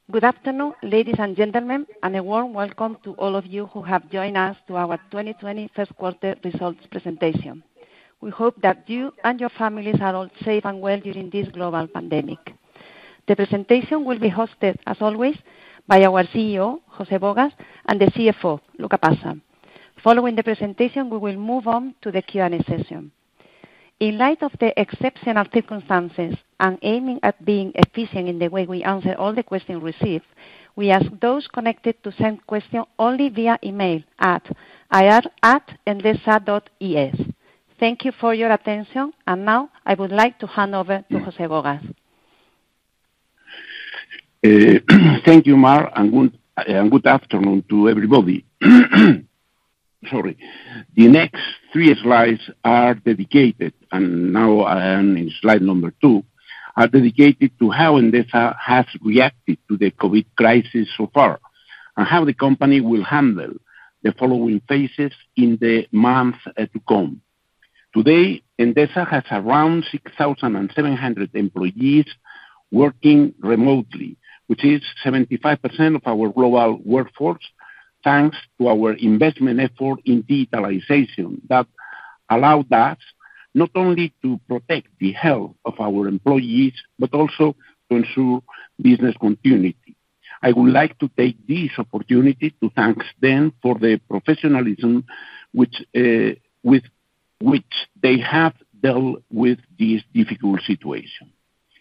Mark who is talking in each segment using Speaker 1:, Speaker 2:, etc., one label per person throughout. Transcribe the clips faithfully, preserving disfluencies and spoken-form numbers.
Speaker 1: Good afternoon, ladies and gentlemen, and a warm welcome to all of you who have joined us to our twenty twenty first quarter results presentation. We hope that you and your families are all safe and well during this global pandemic. The presentation will be hosted, as always, by our C E O, José Bogas, and the C F O, Luca Passa. Following the presentation, we will move on to the Q and A session. In light of the exceptional circumstances and aiming at being efficient in the way we answer all the questions received, we ask those connected to send questions only via email at I R at endesa dot E S. Thank you for your attention, and now I would like to hand over to José Bogas.
Speaker 2: Uh, thank you, Mar, and good, uh, and good afternoon to everybody. Sorry. The next three slides are dedicated, and now I am in slide number two, are dedicated to how Endesa has reacted to the COVID crisis so far, and how the company will handle the following phases in the months uh, to come. Today, Endesa has around six thousand seven hundred employees working remotely, which is seventy-five percent of our global workforce, thanks to our investment effort in digitalization that allowed us not only to protect the health of our employees, but also to ensure business continuity. I would like to take this opportunity to thank them for the professionalism which, uh, with which they have dealt with this difficult situation.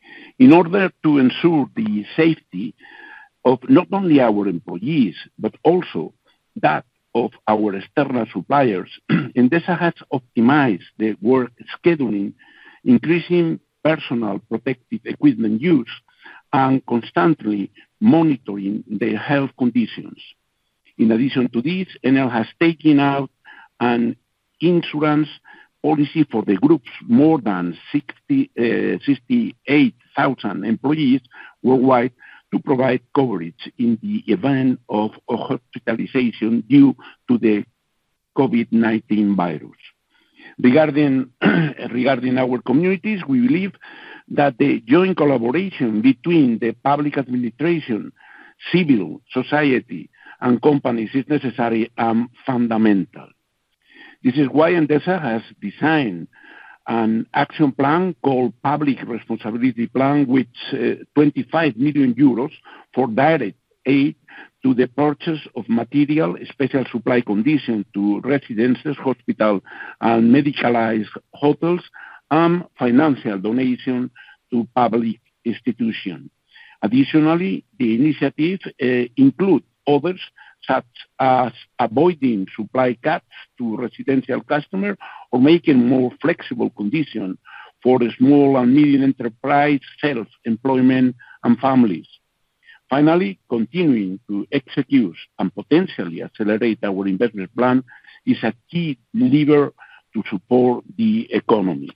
Speaker 2: In order to ensure the safety of not only our employees, but also that of our external suppliers, Endesa has optimized the work scheduling, increasing personal protective equipment use, and constantly monitoring their health conditions. In addition to this, Enel has taken out an insurance policy for the group's more than sixty, uh, sixty-eight thousand employees worldwide to provide coverage in the event of hospitalization due to the COVID nineteen virus. Regarding, regarding our communities, we believe that the joint collaboration between the public administration, civil society, and companies is necessary and fundamental. This is why Endesa has designed an action plan called Public Responsibility Plan, with uh, twenty-five million euros for direct aid to the purchase of material, special supply conditions to residences, hospitals, and medicalized hotels, and financial donation to public institutions. Additionally, the initiative uh, includes others, such as avoiding supply cuts to residential customers or making more flexible conditions for small and medium enterprise, self-employment, and families. Finally, continuing to execute and potentially accelerate our investment plan is a key lever to support the economy.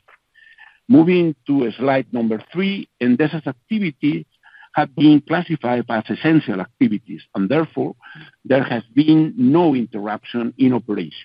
Speaker 2: Moving to slide number three, Endesa's activities have been classified as essential activities, and therefore there has been no interruption in operation.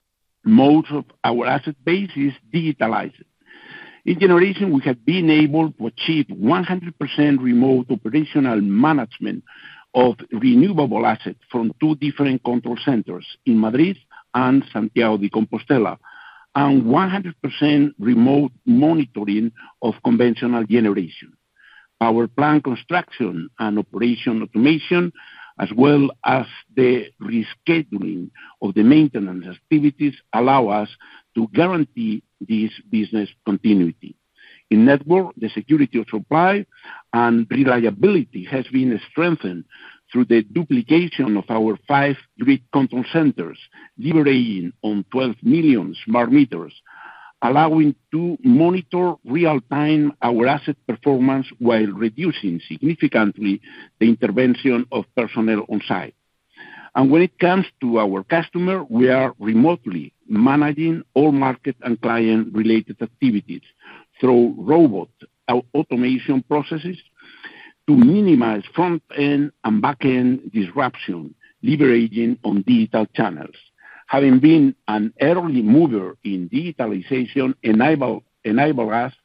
Speaker 2: Most of our asset base is digitalized. In generation, we have been able to achieve one hundred percent remote operational management of renewable assets from two different control centers in Madrid and Santiago de Compostela, and one hundred percent remote monitoring of conventional generation. Power plant construction and operation automation, as well as the rescheduling of the maintenance activities, allow us to guarantee this business continuity. In network, the security of supply and reliability has been strengthened through the duplication of our five grid control centers, leveraging on twelve million smart meters, allowing to monitor real-time our asset performance while reducing significantly the intervention of personnel on site. And when it comes to our customer, we are remotely managing all market and client-related activities through robot automation processes to minimize front-end and back-end disruption, leveraging on digital channels. Having been an early mover in digitalization, enable, enable us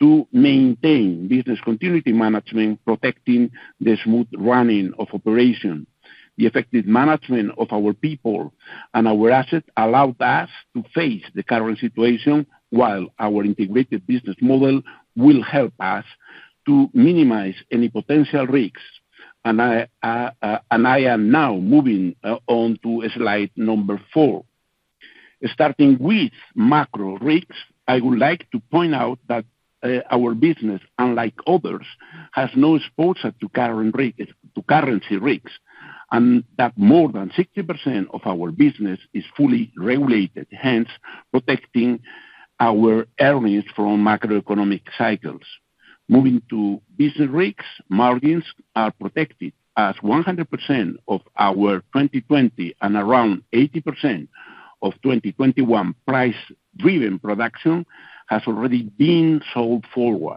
Speaker 2: to maintain business continuity management, protecting the smooth running of operation. The effective management of our people and our assets allowed us to face the current situation, while our integrated business model will help us to minimize any potential risks. And I, uh, uh, and I am now moving uh, on to slide number four. Starting with macro risks, I would like to point out that uh, our business, unlike others, has no exposure to, current risks, to currency risks, and that more than sixty percent of our business is fully regulated, hence protecting our earnings from macroeconomic cycles. Moving to business risks, margins are protected as one hundred percent of our twenty twenty and around eighty percent of twenty twenty-one price-driven production has already been sold forward.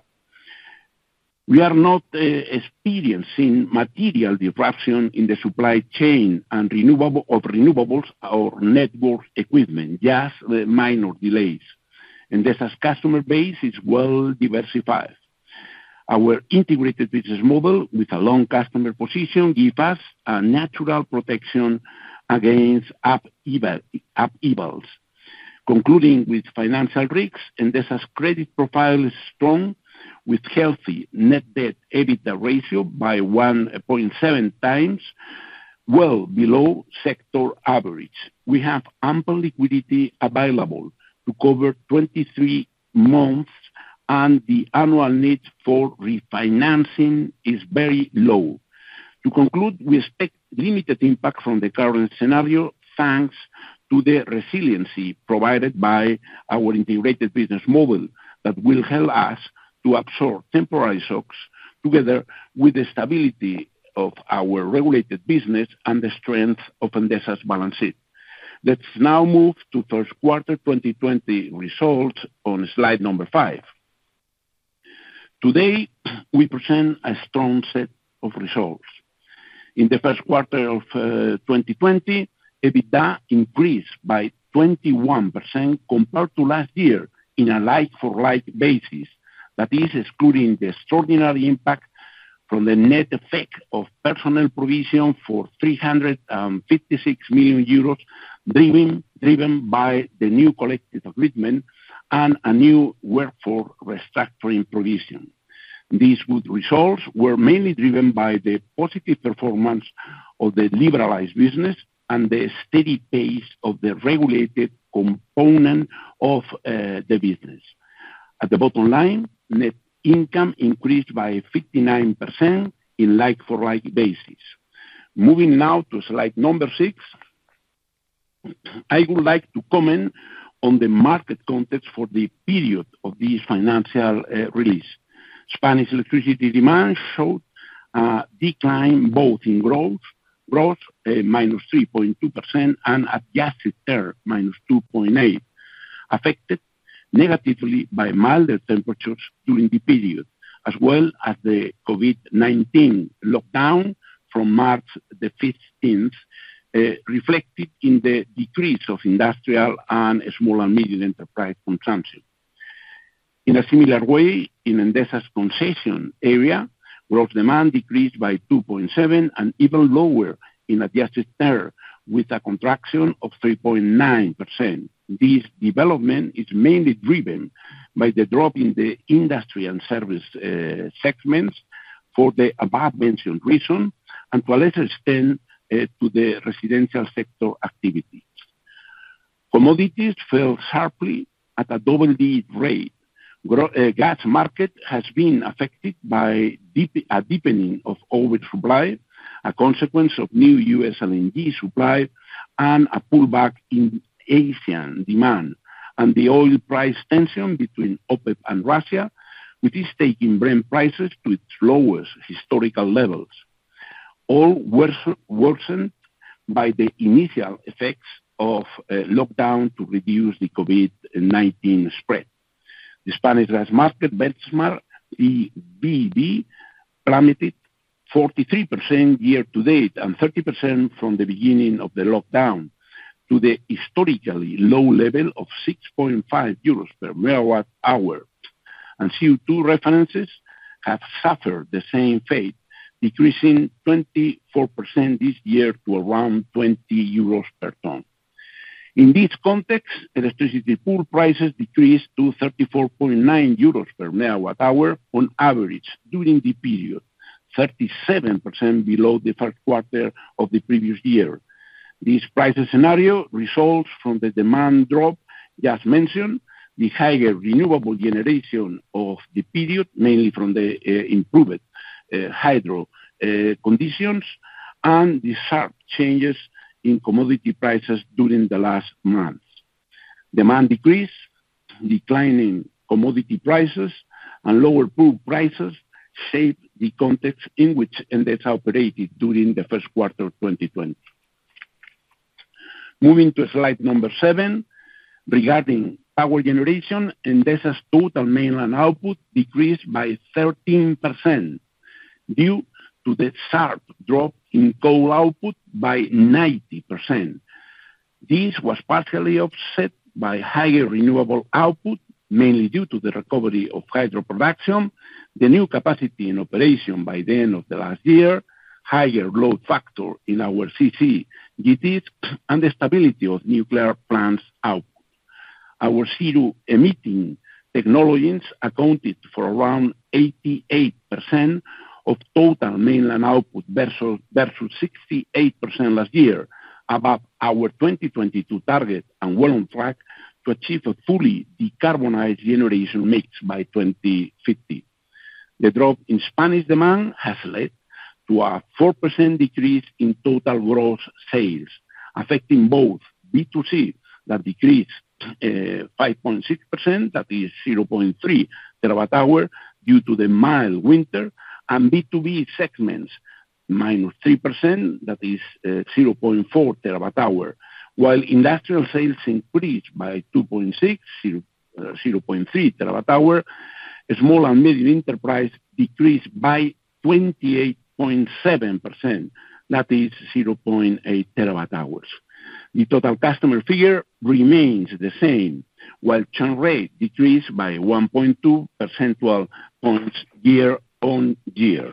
Speaker 2: We are not uh, experiencing material disruption in the supply chain and renewable of renewables or network equipment, just uh, minor delays. Endesa's customer base is well diversified. Our integrated business model with a long customer position gives us a natural protection against upheavals. Concluding with financial risks, Endesa's credit profile is strong, with healthy net debt EBITDA ratio by one point seven times, well below sector average. We have ample liquidity available to cover twenty-three months, and the annual need for refinancing is very low. To conclude, we expect limited impact from the current scenario thanks to the resiliency provided by our integrated business model that will help us to absorb temporary shocks together with the stability of our regulated business and the strength of Endesa's balance sheet. Let's now move to first quarter twenty twenty results on slide number five. Today, we present a strong set of results. In the first quarter of uh, twenty twenty, EBITDA increased by twenty-one percent compared to last year in a like-for-like basis, that is, excluding the extraordinary impact from the net effect of personnel provision for three hundred fifty-six million euros, driven, driven by the new collective agreement and a new workforce restructuring provision. These good results were mainly driven by the positive performance of the liberalized business and the steady pace of the regulated component of uh, the business. At the bottom line, net income increased by fifty-nine percent in like-for-like basis. Moving now to slide number six, I would like to comment on the market context for the period of this financial uh, release. Spanish electricity demand showed a decline both in growth, growth uh, minus three point two percent, and adjusted term minus two point eight, affected negatively by milder temperatures during the period, as well as the COVID nineteen lockdown from March the fifteenth, uh, reflected in the decrease of industrial and small and medium enterprise consumption. In a similar way, in Endesa's concession area, gross demand decreased by two point seven and even lower in adjusted term, with a contraction of three point nine percent. This development is mainly driven by the drop in the industry and service uh, segments for the above-mentioned reason, and to a lesser extent uh, to the residential sector activity. Commodities fell sharply at a double-digit rate. Gro- uh, gas market has been affected by deep, a deepening of oversupply, a consequence of new U S L N G supply, and a pullback in Asian demand, and the oil price tension between OPEC and Russia, which is taking Brent prices to its lowest historical levels, all worsened by the initial effects of uh, lockdown to reduce the COVID nineteen spread. The Spanish gas market benchmark, the B B, plummeted forty-three percent year-to-date and thirty percent from the beginning of the lockdown to the historically low level of six point five euros per megawatt hour. and C O two references have suffered the same fate, decreasing twenty-four percent this year to around twenty euros per ton. In this context, electricity pool prices decreased to thirty-four point nine euros per megawatt hour on average during the period, thirty-seven percent below the first quarter of the previous year. This price scenario results from the demand drop just mentioned, the higher renewable generation of the period, mainly from the uh, improved uh, hydro uh, conditions, and the sharp changes in commodity prices during the last months. Demand decrease, declining commodity prices, and lower pool prices shape the context in which Endesa operated during the first quarter of twenty twenty. Moving to slide number seven, regarding power generation, Endesa's total mainland output decreased by thirteen percent due to the sharp drop in coal output by ninety percent. This was partially offset by higher renewable output, mainly due to the recovery of hydro production, the new capacity in operation by the end of the last year, higher load factor in our C C G Ts, and the stability of nuclear plants output. Our zero-emitting technologies accounted for around eighty-eight percent of total mainland output versus, versus sixty-eight percent last year, above our twenty twenty-two target and well on track to achieve a fully decarbonized generation mix by twenty fifty. The drop in Spanish demand has led to a four percent decrease in total gross sales, affecting both B two C, that decreased uh, five point six percent, that is zero point three terawatt hour, due to the mild winter, and B two B segments, minus three percent, that is uh, zero point four terawatt hour, while industrial sales increased by two point six, zero point three terawatt hour, small and medium enterprise decreased by twenty-eight point seven percent, that is zero point eight terawatt hours. The total customer figure remains the same, while churn rate decreased by one point two percentage points year on year.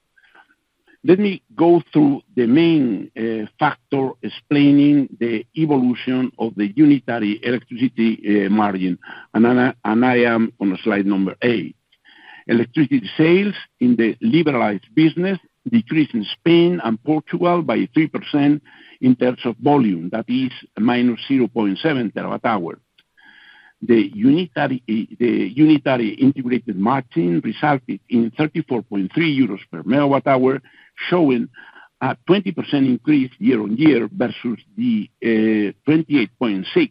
Speaker 2: Let me go through the main uh, factor explaining the evolution of the unitary electricity uh, margin, and I, and I am on slide number eight. Electricity sales in the liberalized business decreased in Spain and Portugal by three percent in terms of volume, that is minus zero point seven terawatt hour. The unitary, the unitary integrated margin resulted in thirty-four point three euros per megawatt hour, showing a twenty percent increase year on year versus the uh, twenty-eight point six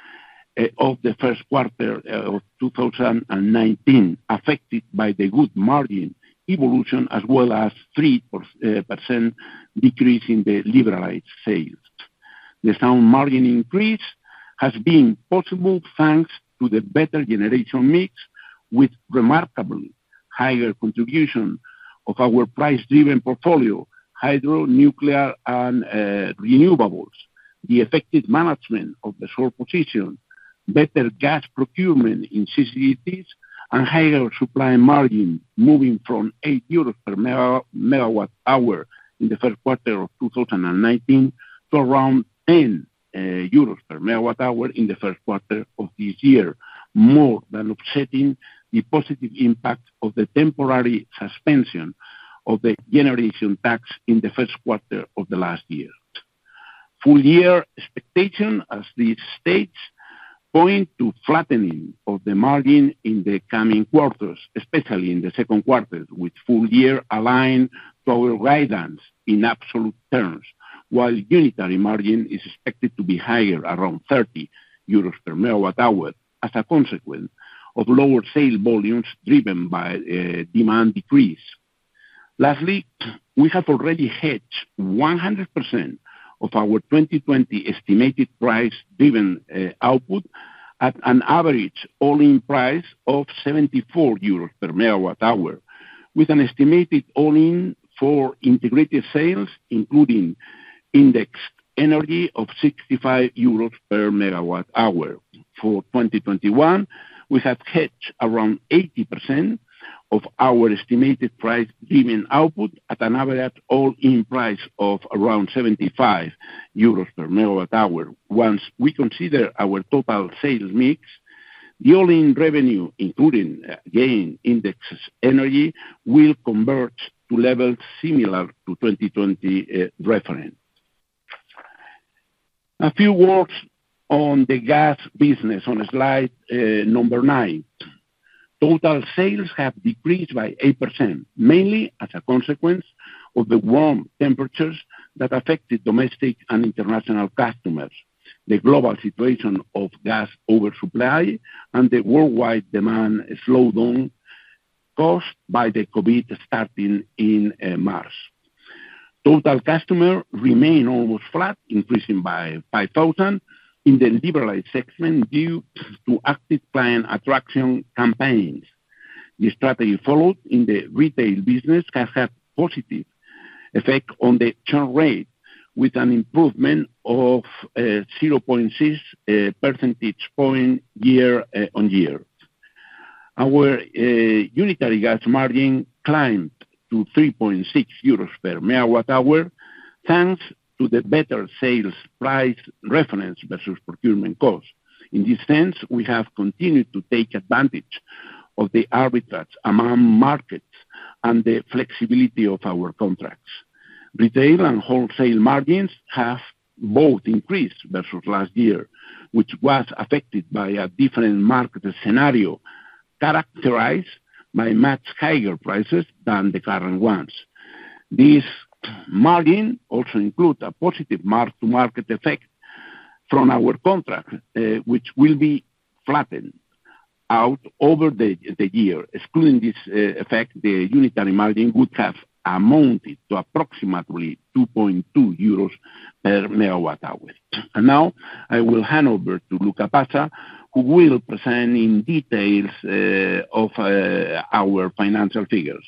Speaker 2: uh, of the first quarter uh, of two thousand nineteen, affected by the good margin evolution as well as three percent decrease in the liberalized sales. The sound margin increase has been possible thanks to the better generation mix, with remarkably higher contribution of our price-driven portfolio, hydro, nuclear, and uh, renewables, the effective management of the short position, better gas procurement in C C G Ts, and higher supply margin, moving from eight euros per mega, megawatt hour in the first quarter of two thousand nineteen to around ten uh, euros per megawatt hour in the first quarter of this year, more than offsetting the positive impact of the temporary suspension of the generation tax in the first quarter of the last year. Full year expectation, as this states, point to flattening of the margin in the coming quarters, especially in the second quarter, with full year aligned to our guidance in absolute terms, while unitary margin is expected to be higher, around thirty euros per megawatt hour, as a consequence of lower sale volumes driven by uh, demand decrease. Lastly, we have already hedged one hundred percent of our twenty twenty estimated price-driven uh, output at an average all-in price of seventy-four euros per megawatt hour, with an estimated all-in for integrated sales, including indexed energy, of sixty-five euros per megawatt hour. For twenty twenty-one, we have hedged around eighty percent of our estimated price-driven output at an average all-in price of around seventy-five euros per megawatt hour. Once we consider our total sales mix, the all-in revenue, including, again, indexes energy, will converge to levels similar to twenty twenty uh, reference. A few words on the gas business on slide uh, number nine. Total sales have decreased by eight percent, mainly as a consequence of the warm temperatures that affected domestic and international customers, the global situation of gas oversupply, and the worldwide demand slowdown caused by the COVID starting in uh, March. Total customers remain almost flat, increasing by five thousand in the liberalized segment due to active client attraction campaigns. The strategy followed in the retail business has had positive effect on the churn rate, with an improvement of uh, zero point six uh, percentage point year uh, on year. Our uh, unitary gas margin climbed to three point six euros per megawatt hour, thanks to the better sales price reference versus procurement cost. In this sense, we have continued to take advantage of the arbitrage among markets and the flexibility of our contracts. Retail and wholesale margins have both increased versus last year, which was affected by a different market scenario characterized by much higher prices than the current ones. This margin also includes a positive mark-to-market effect from our contract, uh, which will be flattened out over the, the year. Excluding this uh, effect, the unitary margin would have amounted to approximately two point two euros per megawatt hour. And now I will hand over to Luca Passa, who will present in details uh, of uh, our financial figures.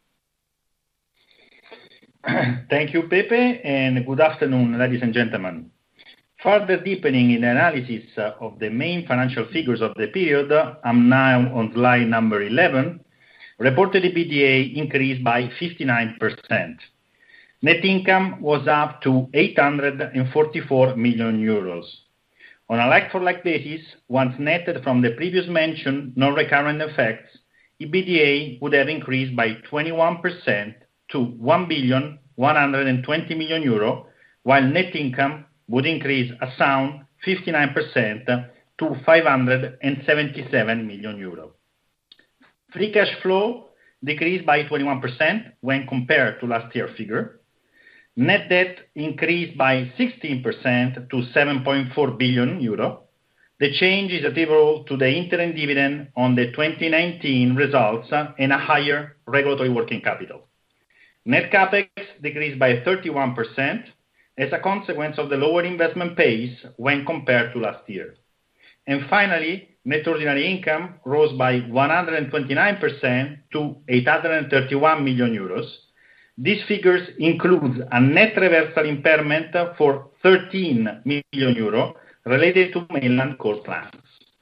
Speaker 3: Thank you, Pepe, and good afternoon, ladies and gentlemen. Further deepening in the analysis of the main financial figures of the period, I'm now on slide number eleven. Reported EBITDA increased by fifty-nine percent. Net income was up to eight hundred forty-four million euros. On a like-for-like basis, once netted from the previous mentioned non-recurrent effects, EBITDA would have increased by twenty-one percent to one billion one hundred twenty million euro, while net income would increase a sound fifty-nine percent to five hundred seventy-seven million euro. Free cash flow decreased by twenty-one percent when compared to last year's figure. Net debt increased by sixteen percent to seven point four billion euro. The change is attributable to the interim dividend on the twenty nineteen results and a higher regulatory working capital. Net capex decreased by thirty-one percent as a consequence of the lower investment pace when compared to last year. And finally, net ordinary income rose by one hundred twenty-nine percent to eight hundred thirty-one million euros. These figures include a net reversal impairment for thirteen million euros related to mainland coal plants.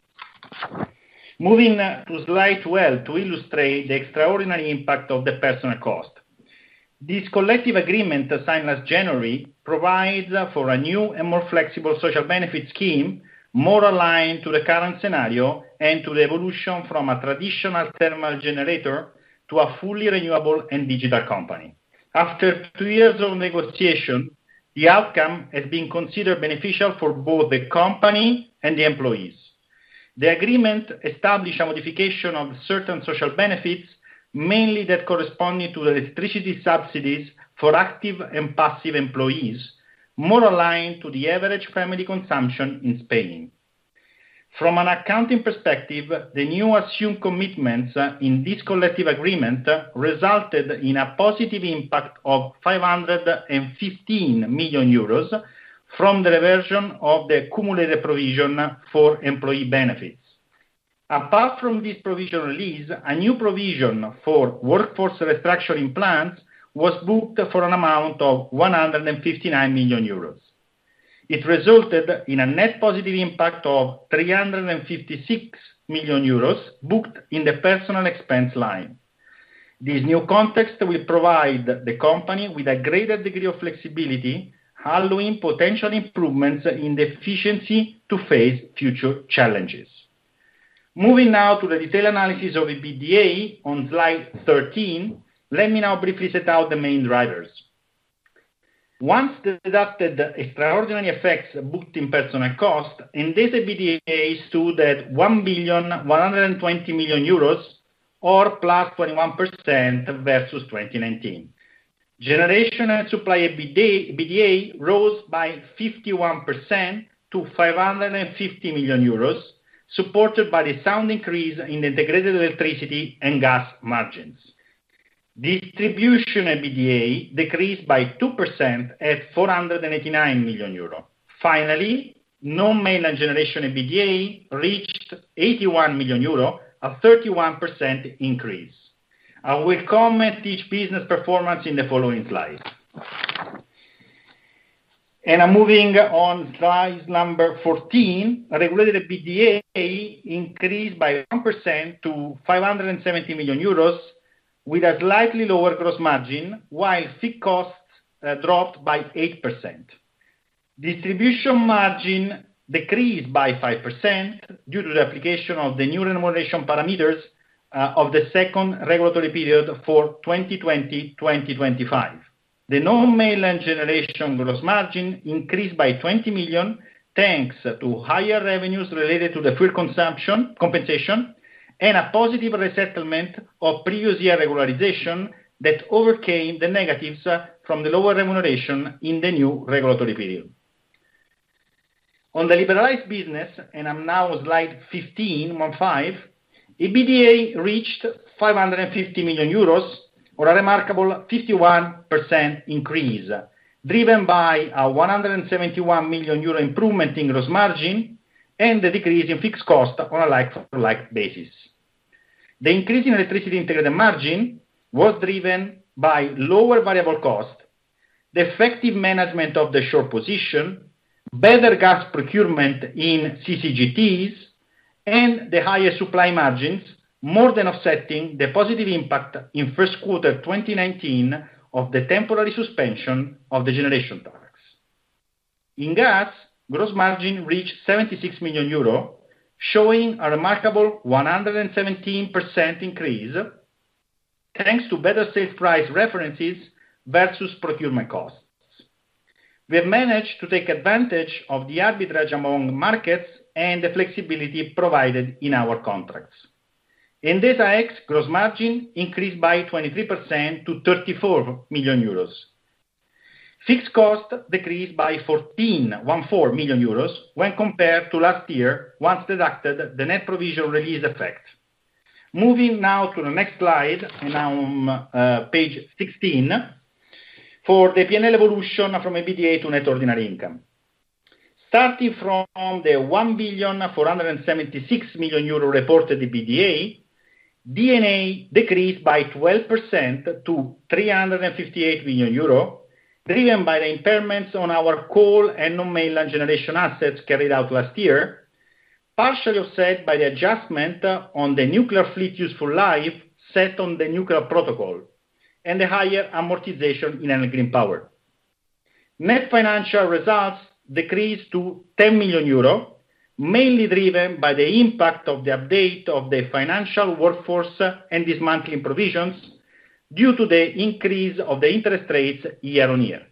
Speaker 3: Moving to slide twelve to illustrate the extraordinary impact of the personnel cost. This collective agreement signed last January provides for a new and more flexible social benefit scheme, more aligned to the current scenario and to the evolution from a traditional thermal generator to a fully renewable and digital company. After two years of negotiation, the outcome has been considered beneficial for both the company and the employees. The agreement established a modification of certain social benefits, mainly that corresponding to the electricity subsidies for active and passive employees, more aligned to the average family consumption in Spain. From an accounting perspective, the new assumed commitments in this collective agreement resulted in a positive impact of five hundred fifteen million euros from the reversion of the cumulative provision for employee benefits. Apart from this provision release, a new provision for workforce restructuring plans was booked for an amount of one hundred fifty-nine million euros. It resulted in a net positive impact of three hundred fifty-six million euros booked in the personal expense line. This new context will provide the company with a greater degree of flexibility, allowing potential improvements in the efficiency to face future challenges. Moving now to the detailed analysis of EBITDA on slide thirteen, let me now briefly set out the main drivers. Once deducted extraordinary effects booked in personnel cost, Endesa EBITDA stood at one billion one hundred twenty million euros, or plus twenty-one percent versus twenty nineteen. Generation and supply EBITDA, EBITDA rose by fifty-one percent to five hundred fifty million euros, supported by the sound increase in the integrated electricity and gas margins. Distribution EBITDA decreased by two percent at four hundred eighty-nine million euro. Finally, non-mainland generation EBITDA reached eighty-one million euro, a thirty-one percent increase. I will comment each business performance in the following slide. And I'm moving on slide number fourteen. Regulated EBITDA increased by one percent to five hundred seventy million euros, with a slightly lower gross margin, while fixed costs uh, dropped by eight percent. Distribution margin decreased by five percent due to the application of the new remuneration parameters uh, of the second regulatory period for twenty twenty to twenty twenty-five. The non-mainland generation gross margin increased by twenty million thanks to higher revenues related to the fuel consumption compensation and a positive resettlement of previous year regularization that overcame the negatives uh, from the lower remuneration in the new regulatory period. On the liberalized business, and I'm now on slide fifteen, one five, EBITDA reached five hundred fifty million euros, or a remarkable fifty-one percent increase, driven by a one hundred seventy-one million euro improvement in gross margin and the decrease in fixed cost on a like-for-like basis. The increase in electricity integrated margin was driven by lower variable cost, the effective management of the short position, better gas procurement in C C G Ts, and the higher supply margins, more than offsetting the positive impact in first quarter twenty nineteen of the temporary suspension of the generation tax. In gas, gross margin reached seventy-six million euro, showing a remarkable one hundred seventeen percent increase, thanks to better sales price references versus procurement costs. We have managed to take advantage of the arbitrage among markets and the flexibility provided in our contracts. Endesa X gross margin increased by twenty-three percent to thirty-four million euros. Fixed cost decreased by fourteen million euros when compared to last year, once deducted the net provision release effect. Moving now to the next slide, and now on uh, page sixteen, for the P and L evolution from EBITDA to net ordinary income. Starting from the one billion four hundred seventy-six million euro reported EBITDA, D and A decreased by twelve percent to three hundred fifty-eight million euro, driven by the impairments on our coal and non-mainland generation assets carried out last year, partially offset by the adjustment on the nuclear fleet useful life set on the nuclear protocol, and the higher amortization in Enel Green Power. Net financial results decreased to ten million euro, mainly driven by the impact of the update of the financial workforce and dismantling provisions due to the increase of the interest rates year on year.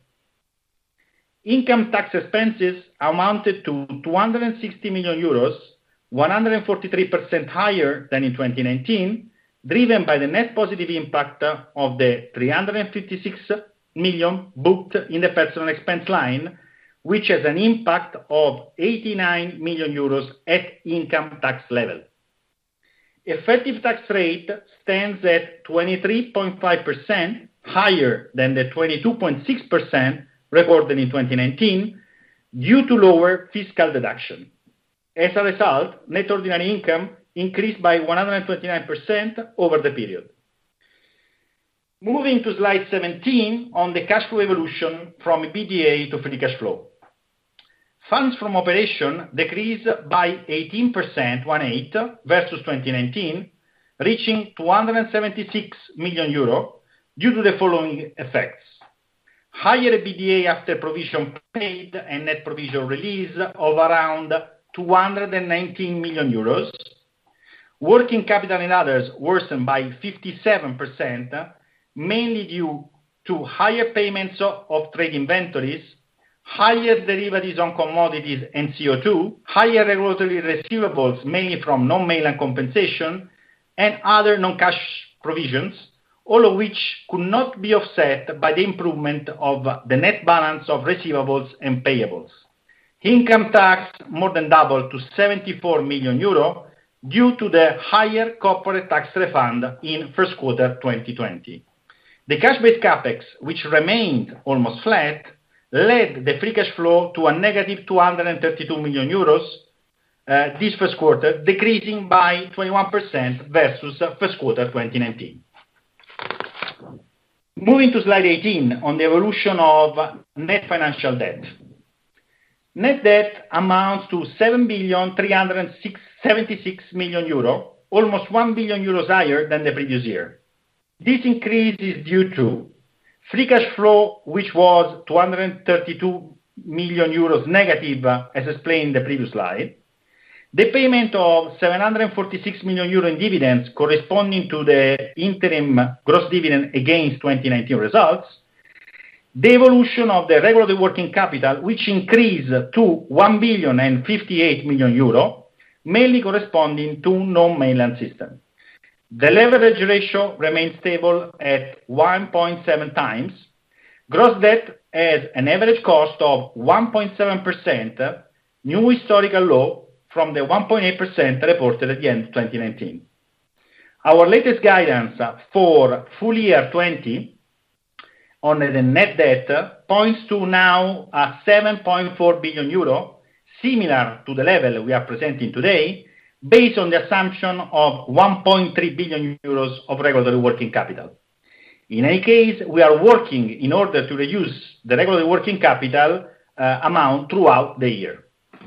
Speaker 3: Income tax expenses amounted to two hundred sixty million euros, one hundred forty-three percent higher than in twenty nineteen, driven by the net positive impact of the three hundred fifty-six million booked in the personal expense line, which has an impact of eighty-nine million euros at income tax level. Effective tax rate stands at twenty-three point five percent, higher than the twenty-two point six percent recorded in twenty nineteen, due to lower fiscal deduction. As a result, net ordinary income increased by one hundred twenty-nine percent over the period. Moving to slide seventeen on the cash flow evolution from EBITDA to free cash flow. Funds from operation decreased by eighteen percent, one eight, versus twenty nineteen, reaching two hundred seventy-six million euro due to the following effects. Higher EBITDA after provision paid and net provision release of around two hundred nineteen million euros. Working capital and others worsened by fifty-seven percent, mainly due to higher payments of trade inventories, higher derivatives on commodities and C O two, higher regulatory receivables, mainly from non-mainland compensation, and other non-cash provisions, all of which could not be offset by the improvement of the net balance of receivables and payables. Income tax more than doubled to seventy-four million euro due to the higher corporate tax refund in first quarter twenty twenty. The cash-based capex, which remained almost flat, led the free cash flow to a negative two hundred thirty-two million euros uh, this first quarter, decreasing by twenty-one percent versus first quarter twenty nineteen. Moving to slide eighteen on the evolution of net financial debt. Net debt amounts to seven billion three hundred seventy-six million euro, almost one billion euros higher than the previous year. This increase is due to free cash flow, which was two hundred thirty-two million euros negative, as explained in the previous slide. The payment of seven hundred forty-six million euro in dividends corresponding to the interim gross dividend against twenty nineteen results. The evolution of the regulatory working capital, which increased to one billion fifty-eight million euro, mainly corresponding to non-mainland system. The leverage ratio remains stable at one point seven times. Gross debt has an average cost of one point seven percent, new historical low from the one point eight percent reported at the end of twenty nineteen. Our latest guidance for full year twenty on the net debt points to now a seven point four billion euro, similar to the level we are presenting today, based on the assumption of one point three billion euros of regulatory working capital. In any case, we are working in order to reduce the regulatory working capital uh, amount throughout the year.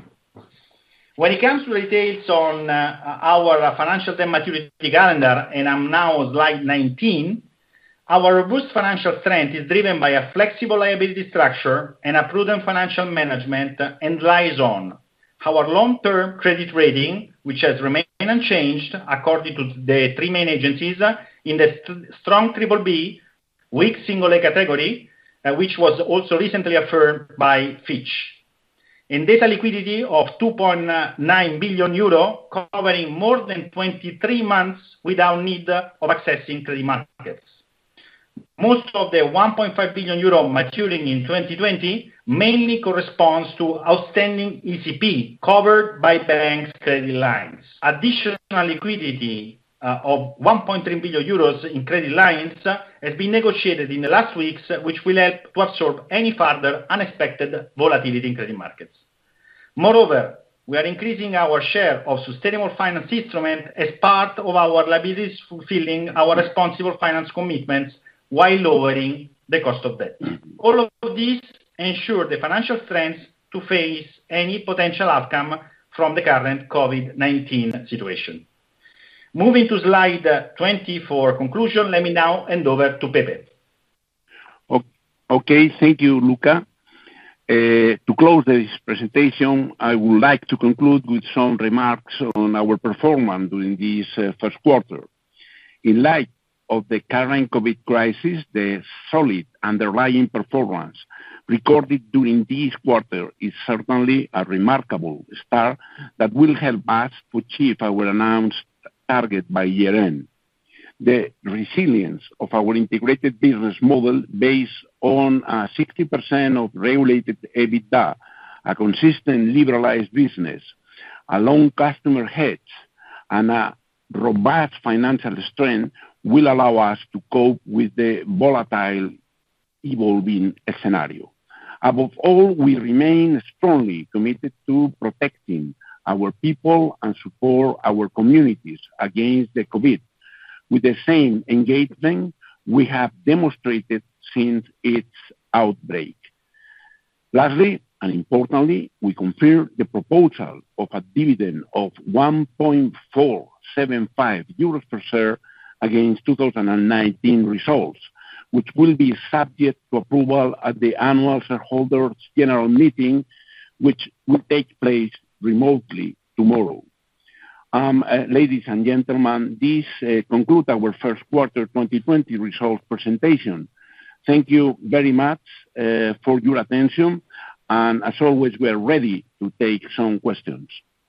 Speaker 3: When it comes to details on uh, our financial debt maturity calendar, and I'm now on slide nineteen, our robust financial strength is driven by a flexible liability structure and a prudent financial management, and lies on our long-term credit rating, which has remained unchanged according to the three main agencies, in the st- strong triple B, weak single A category, uh, which was also recently affirmed by Fitch. In data liquidity of two point nine billion euro, covering more than twenty-three months without need of accessing credit markets. Most of the one point five billion euro maturing in twenty twenty mainly corresponds to outstanding E C P covered by banks' credit lines. Additional liquidity uh, of one point three billion euros in credit lines uh, has been negotiated in the last weeks, uh, which will help to absorb any further unexpected volatility in credit markets. Moreover, we are increasing our share of sustainable finance instruments as part of our liabilities, fulfilling our responsible finance commitments while lowering the cost of debt. All of these ensure the financial strength to face any potential outcome from the current COVID nineteen situation. Moving to slide twenty for conclusion, let me now hand over to Pepe.
Speaker 2: Okay, thank you, Luca. Uh, to close this presentation, I would like to conclude with some remarks on our performance during this uh, first quarter. In light of the current COVID crisis, the solid underlying performance recorded during this quarter is certainly a remarkable start that will help us to achieve our announced target by year-end. The resilience of our integrated business model based on a sixty percent of regulated EBITDA, a consistent liberalized business, a long customer hedge, and a robust financial strength will allow us to cope with the volatile evolving scenario. Above all, we remain strongly committed to protecting our people and support our communities against the COVID, with the same engagement we have demonstrated since its outbreak. Lastly, And importantly, we confirm the proposal of a dividend of one point four seven five euros per share against two thousand nineteen results, which will be subject to approval at the annual shareholders' general meeting, which will take place remotely tomorrow. Um, uh, ladies and gentlemen, this uh, concludes our first quarter twenty twenty results presentation. Thank you very much uh, for your attention, and as always, we are ready to take some questions.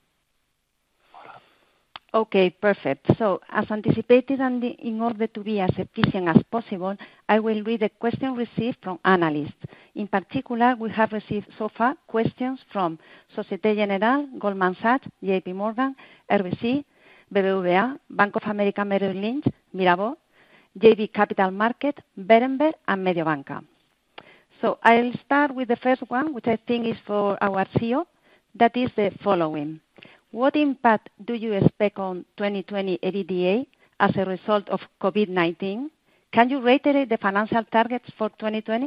Speaker 1: Okay, perfect. So, as anticipated and in order to be as efficient as possible, I will read the question received from analysts. In particular, we have received so far questions from Societe Generale, Goldman Sachs, J P Morgan, R B C, B B V A, Bank of America Merrill Lynch, Mirabaud, J B Capital Markets, Berenberg, and Mediobanca. So I'll start with the first one, which I think is for our C E O. That is the following. What impact do you expect on twenty twenty EBITDA as a result of COVID nineteen? Can you reiterate the financial targets for twenty twenty?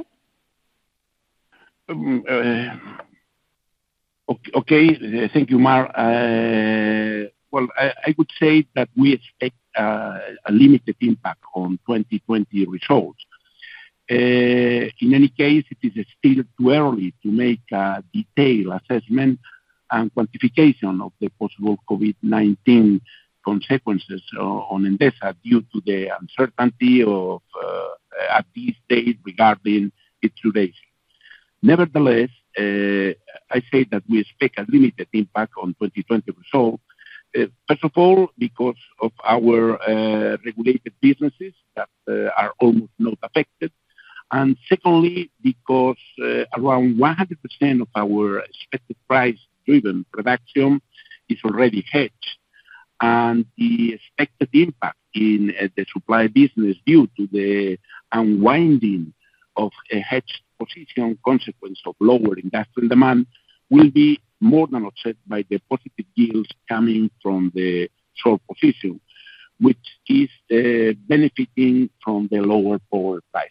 Speaker 2: Um, uh, okay, okay, thank you, Mar. Uh, well, I, I would say that we expect uh, a limited impact on twenty twenty results. Uh, in any case, it is still too early to make a detailed assessment and quantification of the possible COVID nineteen consequences on Endesa due to the uncertainty of uh, at this date regarding its duration. Nevertheless, uh, I say that we expect a limited impact on twenty twenty results. Uh, first of all, because of our uh, regulated businesses that uh, are almost not affected. And secondly, because uh, around one hundred percent of our expected price-driven production is already hedged, and the expected impact in uh, the supply business due to the unwinding of a hedged position, consequence of lower industrial demand, will be more than offset by the positive yields coming from the short position, which is uh, benefiting from the lower power prices.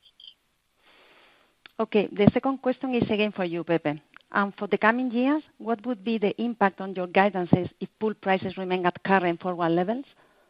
Speaker 1: Okay, the second question is again for you, Pepe. And for the coming years, what would be the impact on your guidances if pool prices remain at current forward levels?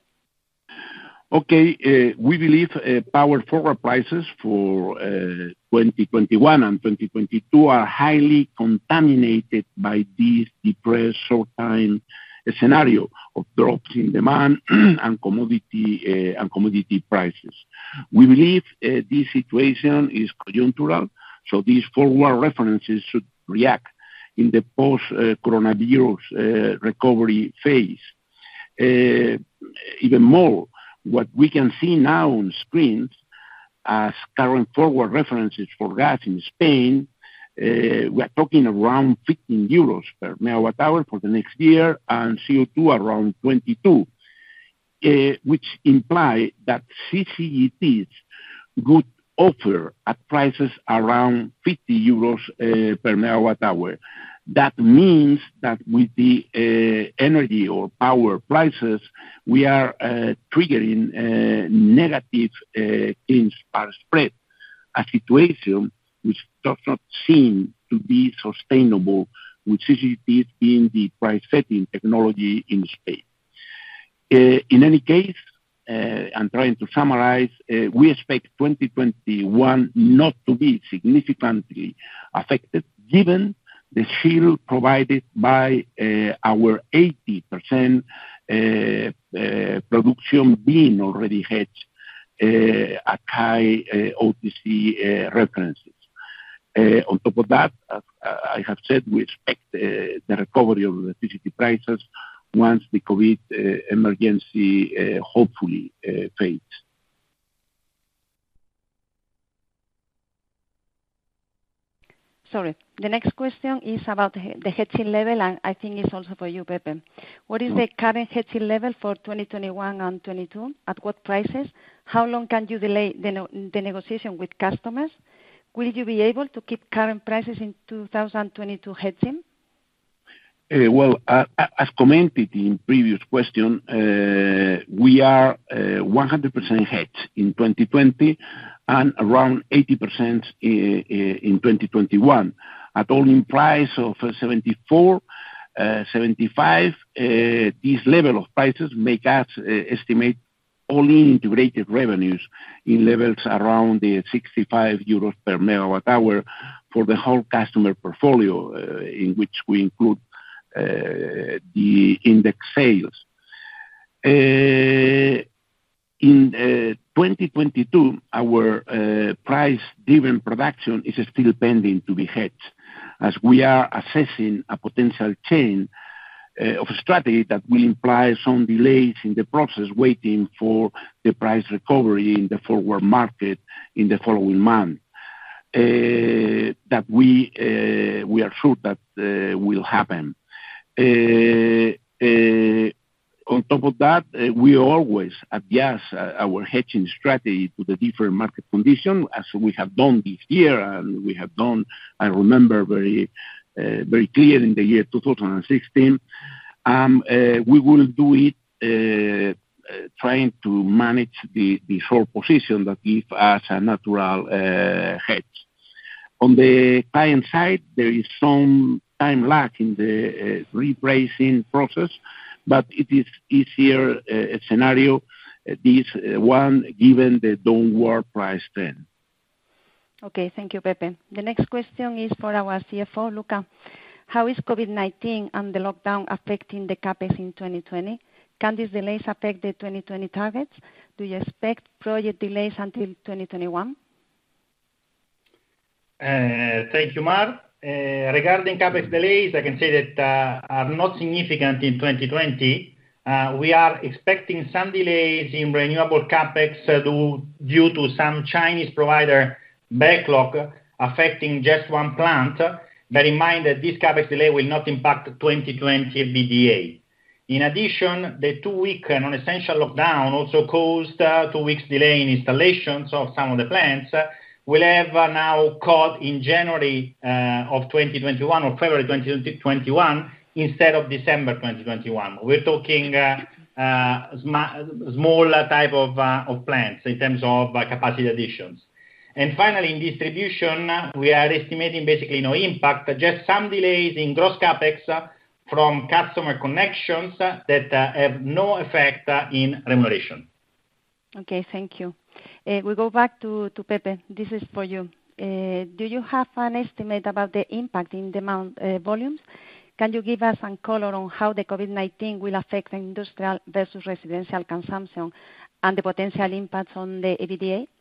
Speaker 2: Okay, uh, we believe uh, power forward prices for uh, twenty twenty-one and twenty twenty-two are highly contaminated by this depressed short-time scenario of drops in demand and commodity uh, and commodity prices. We believe uh, this situation is conjunctural, so these forward references should react in the post-coronavirus uh, uh, recovery phase. Uh, even more, what we can see now on screens as current forward references for gas in Spain, uh, we are talking around fifteen euros per megawatt hour for the next year, and C O two around twenty-two, uh, which imply that C C G Ts would offer at prices around fifty euros uh, per megawatt hour. That means that with the uh, energy or power prices, we are uh, triggering uh, negative uh, clean spark spread, a situation which does not seem to be sustainable with C C G Ts being the price-setting technology in Spain. Uh, in any case, uh, I'm trying to summarize, uh, we expect twenty twenty-one not to be significantly affected, given the shield provided by uh, our eighty percent uh, uh, production being already hedged uh, at high uh, O T C uh, references. Uh, on top of that, as I have said, we expect uh, the recovery of electricity prices once the COVID uh, emergency uh, hopefully uh, fades.
Speaker 1: Sorry, the next question is about the hedging level, and I think it's also for you, Pepe. What is the current hedging level for twenty twenty-one and twenty-two? At what prices? How long can you delay the, no- the negotiation with customers? Will you be able to keep current prices in two thousand twenty-two hedging?
Speaker 2: Uh, well, uh, as commented in previous question, uh, we are uh, one hundred percent hedged in twenty twenty and around eighty percent in, in twenty twenty-one. at all-in price of uh, seventy-four, uh, seventy-five. Uh, this level of prices make us uh, estimate all-in integrated revenues in levels around the sixty-five euros per megawatt hour for the whole customer portfolio, uh, in which we include uh, the index sales. Uh, in uh, twenty twenty-two, our uh, price-driven production is still pending to be hedged, as we are assessing a potential change uh, of strategy that will imply some delays in the process, waiting for the price recovery in the forward market in the following month. Uh, that we uh, we are sure that uh, will happen. Uh, uh, on top of that, uh, we always adjust uh, our hedging strategy to the different market conditions, as we have done this year, and we have done, I remember very uh, very clear in the year two thousand sixteen. Um, uh, we will do it uh, uh, trying to manage the, the short position that gives us a natural uh, hedge. On the client side, there is some time lag in the uh, repricing process, but it is easier uh, scenario, uh, this uh, one, given the downward price trend.
Speaker 1: Okay, thank you, Pepe. The next question is for our C F O, Luca. How is COVID nineteen and the lockdown affecting the CapEx in twenty twenty? Can these delays affect the twenty twenty targets? Do you expect project delays until twenty twenty-one?
Speaker 3: Uh, thank you, Mar. Uh, regarding CapEx delays, I can say that uh, are not significant in twenty twenty. Uh, we are expecting some delays in renewable CapEx uh, due, due to some Chinese provider backlog affecting just one plant. Bear in mind that this CapEx delay will not impact twenty twenty E B D A. In addition, the two-week non-essential lockdown also caused uh, two weeks delay in installations of some of the plants. Uh, we'll have uh, now caught in January uh, of twenty twenty-one or February twenty twenty-one instead of December twenty twenty-one. We're talking uh, uh, sm- small type of, uh, of plants in terms of uh, capacity additions. And finally, in distribution, uh, we are estimating basically no impact, just some delays in gross CapEx uh, from customer connections uh, that uh, have no effect uh, in remuneration.
Speaker 1: Okay, thank you. Uh, we go back to, to Pepe. This is for you. Uh, do you have an estimate about the impact in demand uh, volumes? Can you give us some color on how the COVID nineteen will affect industrial versus residential consumption and the potential impacts on the E B D A?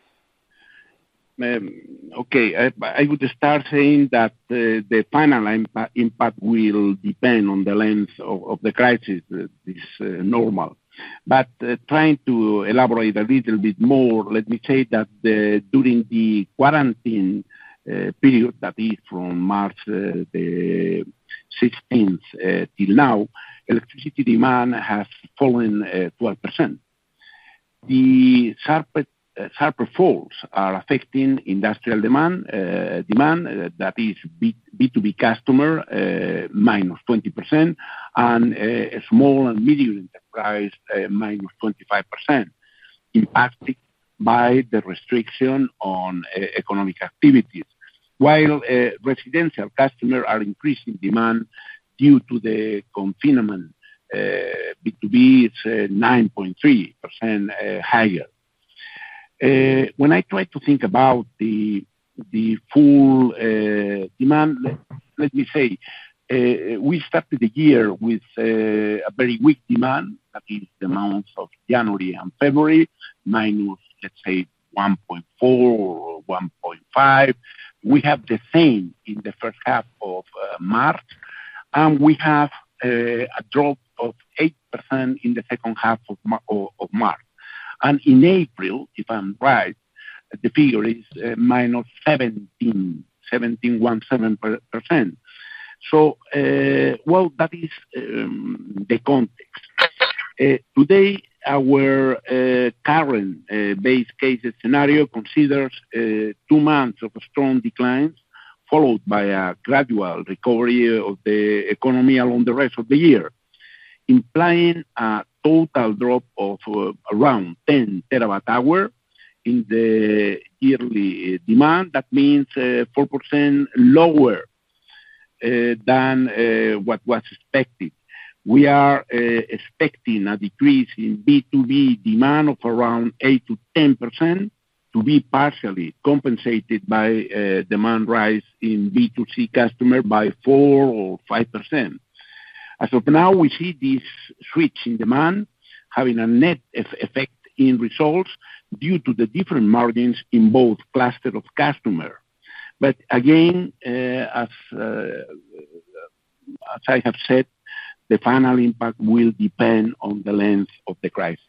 Speaker 2: Um, okay, I, I would start saying that uh, the final impa- impact will depend on the length of, of the crisis. Uh, this is uh, normal. But uh, trying to elaborate a little bit more, let me say that the, during the quarantine uh, period, that is from March uh, the sixteenth uh, till now, electricity demand has fallen uh, twelve percent. The sharpest Uh, sharper falls are affecting industrial demand, uh, demand uh, that is B, B2B customer, uh, minus twenty percent, and uh, small and medium enterprise, uh, minus twenty-five percent, impacted by the restriction on uh, economic activities, while uh, residential customers are increasing demand due to the confinement. Uh, B two B is uh, nine point three percent uh, higher. Uh, when I try to think about the the full uh, demand, let, let me say, uh, we started the year with uh, a very weak demand, that is the months of January and February, minus, let's say, one point four or one point five. We have the same in the first half of uh, March, and we have uh, a drop of eight percent in the second half of, of, of March. And in April, if I'm right, the figure is uh, minus seventeen, seventeen point one seven percent. So, uh, well, that is um, the context. Uh, today, our uh, current uh, base case scenario considers uh, two months of strong declines, followed by a gradual recovery of the economy along the rest of the year, implying a total drop of uh, around ten terawatt hour in the yearly demand. That means uh, four percent lower uh, than uh, what was expected. We are uh, expecting a decrease in B two B demand of around eight to ten percent to be partially compensated by uh, demand rise in B two C customer by four or five percent. As of now, we see this switch in demand having a net effect in results due to the different margins in both clusters of customer. But again, uh, as, uh, as I have said, the final impact will depend on the length of the crisis.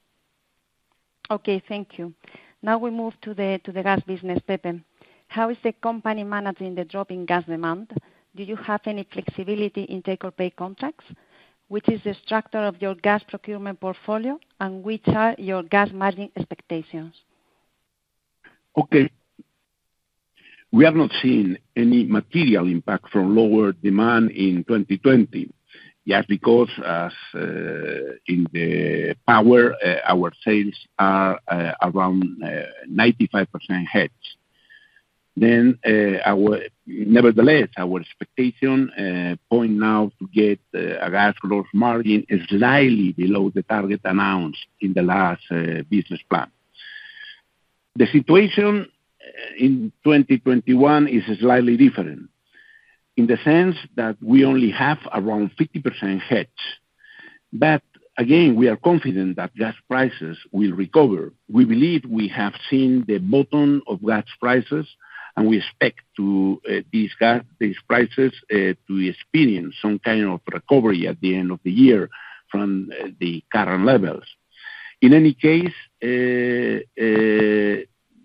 Speaker 1: Okay, thank you. Now we move to the to the gas business, Pepe. How is the company managing the drop in gas demand? Do you have any flexibility in take-or-pay contracts? Which is the structure of your gas procurement portfolio, and which are your gas margin expectations?
Speaker 2: Okay. We have not seen any material impact from lower demand in twenty twenty, just because as uh, in the power, uh, our sales are uh, around uh, ninety-five percent hedged. Then, uh, our, nevertheless, our expectation uh, point now to get uh, a gas gross margin is slightly below the target announced in the last uh, business plan. The situation in twenty twenty-one is slightly different, in the sense that we only have around fifty percent hedge. But again, we are confident that gas prices will recover. We believe we have seen the bottom of gas prices, and we expect to uh, these gas these prices uh, to experience some kind of recovery at the end of the year from uh, the current levels. In any case, uh, uh,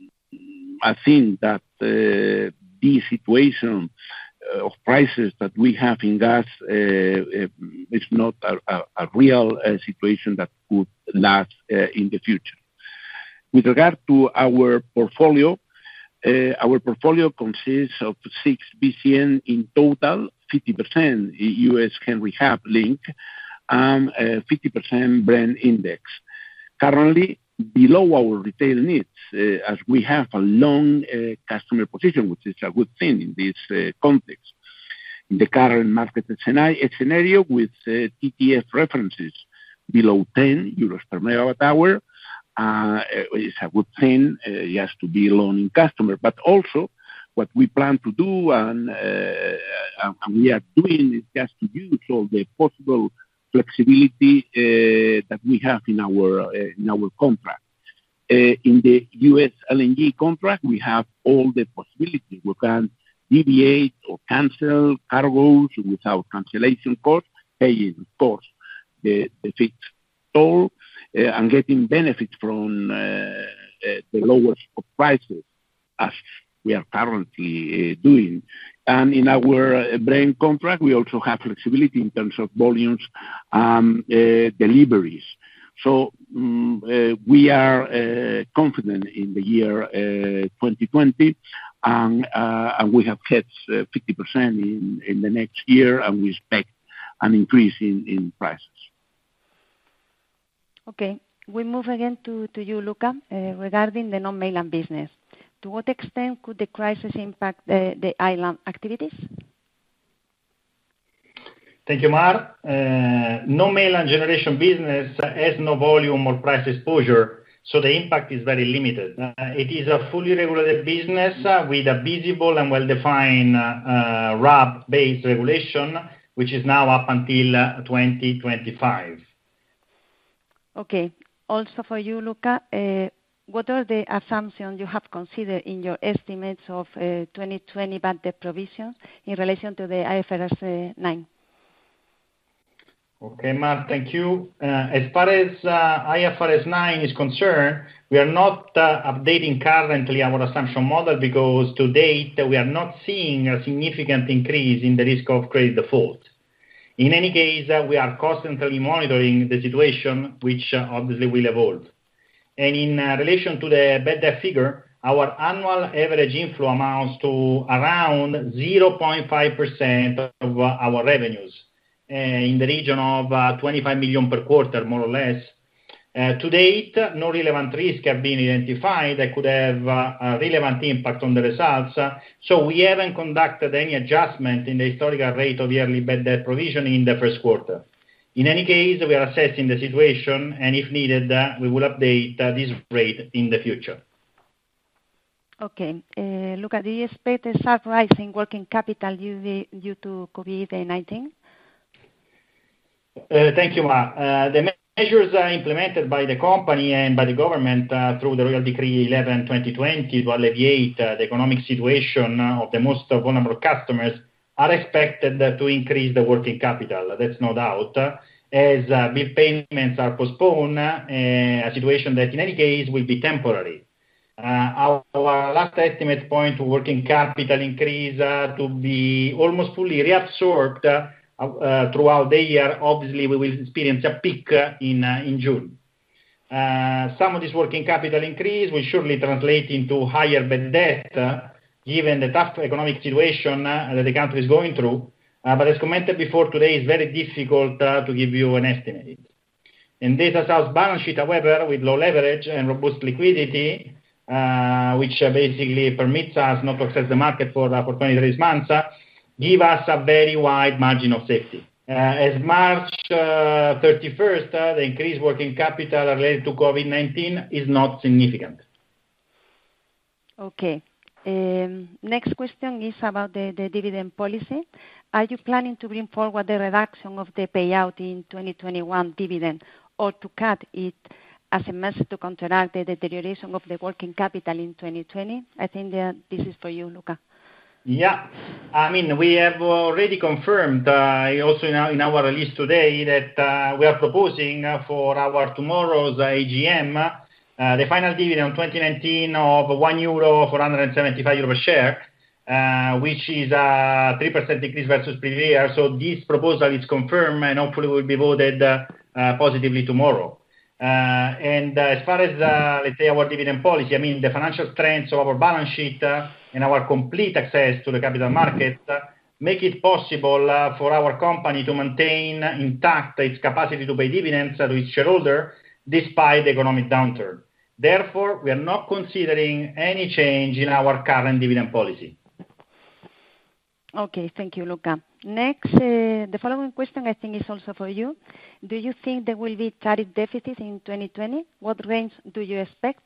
Speaker 2: I think that uh, this situation of prices that we have in gas uh, uh, is not a, a, a real uh, situation that could last uh, in the future. With regard to our portfolio, uh, our portfolio consists of six B C M in total, fifty percent U S Henry Hub link, and uh, fifty percent Brent index. Currently, below our retail needs, uh, as we have a long uh, customer position, which is a good thing in this uh, context. In the current market scenario, with uh, T T F references below ten euros per megawatt hour, uh, it's a good thing uh, just to be long in customer. But also, what we plan to do, and, uh, and we are doing, is just to use all the possible flexibility uh, that we have in our uh, in our contract. Uh, in the U S L N G contract, we have all the possibilities. We can deviate or cancel cargoes without cancellation cost, paying, of course, the, the fixed toll, uh, and getting benefits from uh, uh, the lowest of prices, as we are currently uh, doing. And in our uh, Brent contract, we also have flexibility in terms of volumes and um, uh, deliveries. So um, uh, we are uh, confident in the year uh, twenty twenty, and, uh, and we have hedged uh, fifty percent in, in the next year, and we expect an increase in, in prices.
Speaker 1: Okay, we move again to, to you, Luca, uh, regarding the non-mainland business. To what extent could the crisis impact the, the island activities?
Speaker 3: Thank you, Mar. Uh, non-mainland generation business has no volume or price exposure, so the impact is very limited. Uh, it is a fully regulated business uh, with a visible and well-defined uh, uh, R A B-based regulation, which is now up until uh, twenty twenty-five.
Speaker 1: Okay. Also for you, Luca, uh, what are the assumptions you have considered in your estimates of uh, twenty twenty bad debt provisions in relation to the I F R S nine?
Speaker 3: Okay, Mark, thank you. Uh, as far as uh, I F R S nine is concerned, we are not uh, updating currently our assumption model because to date we are not seeing a significant increase in the risk of credit default. In any case, uh, we are constantly monitoring the situation, which uh, obviously will evolve. And in uh, relation to the bad debt figure, our annual average inflow amounts to around zero point five percent of uh, our revenues, uh, in the region of uh, twenty-five million per quarter, more or less. Uh, to date, no relevant risk have been identified that could have uh, a relevant impact on the results, uh, so we haven't conducted any adjustment in the historical rate of yearly bad debt provisioning in the first quarter. In any case, we are assessing the situation, and if needed, uh, we will update uh, this rate in the future.
Speaker 1: Okay. Uh, Luca, do you expect a sharp rise in working capital due, due to COVID nineteen?
Speaker 3: Uh, thank you, Ma. Uh, the measures uh, implemented by the company and by the government uh, through the Royal Decree eleven twenty twenty to alleviate uh, the economic situation of the most vulnerable customers are expected uh, to increase the working capital. That's no doubt. Uh, as uh, bill payments are postponed, uh, a situation that in any case will be temporary. Uh, our, our last estimates point to working capital increase uh, to be almost fully reabsorbed uh, uh, throughout the year. Obviously, we will experience a peak uh, in, uh, in June. Uh, some of this working capital increase will surely translate into higher bad debt, uh, given the tough economic situation uh, that the country is going through. Uh, but as commented before, today is very difficult uh, to give you an estimate. Endesa South's balance sheet, however, with low leverage and robust liquidity, Uh, which uh, basically permits us not to access the market for, uh, for twenty-three months, uh, give us a very wide margin of safety. Uh, as March uh, thirty-first, uh, the increased working capital related to COVID nineteen is not significant.
Speaker 1: Okay. Um, next question is about the, the dividend policy. Are you planning to bring forward the reduction of the payout in twenty twenty-one dividend or to cut it as a measure to counteract the deterioration of the working capital in twenty twenty? I think that this is for you, Luca.
Speaker 3: Yeah, I mean, we have already confirmed uh, also in our, in our release today that uh, we are proposing uh, for our tomorrow's uh, A G M uh, the final dividend twenty nineteen of one euro four hundred seventy-five euro per share, uh, which is a three percent increase versus previous year. So this proposal is confirmed and hopefully will be voted uh, uh, positively tomorrow. Uh, and uh, as far as, uh, let's say, our dividend policy, I mean, the financial strengths of our balance sheet uh, and our complete access to the capital market uh, make it possible uh, for our company to maintain intact its capacity to pay dividends uh, to its shareholder despite the economic downturn. Therefore, we are not considering any change in our current dividend policy.
Speaker 1: Okay, thank you, Luca. Next, uh, the following question I think is also for you. Do you think there will be tariff deficit in twenty twenty? What range do you expect?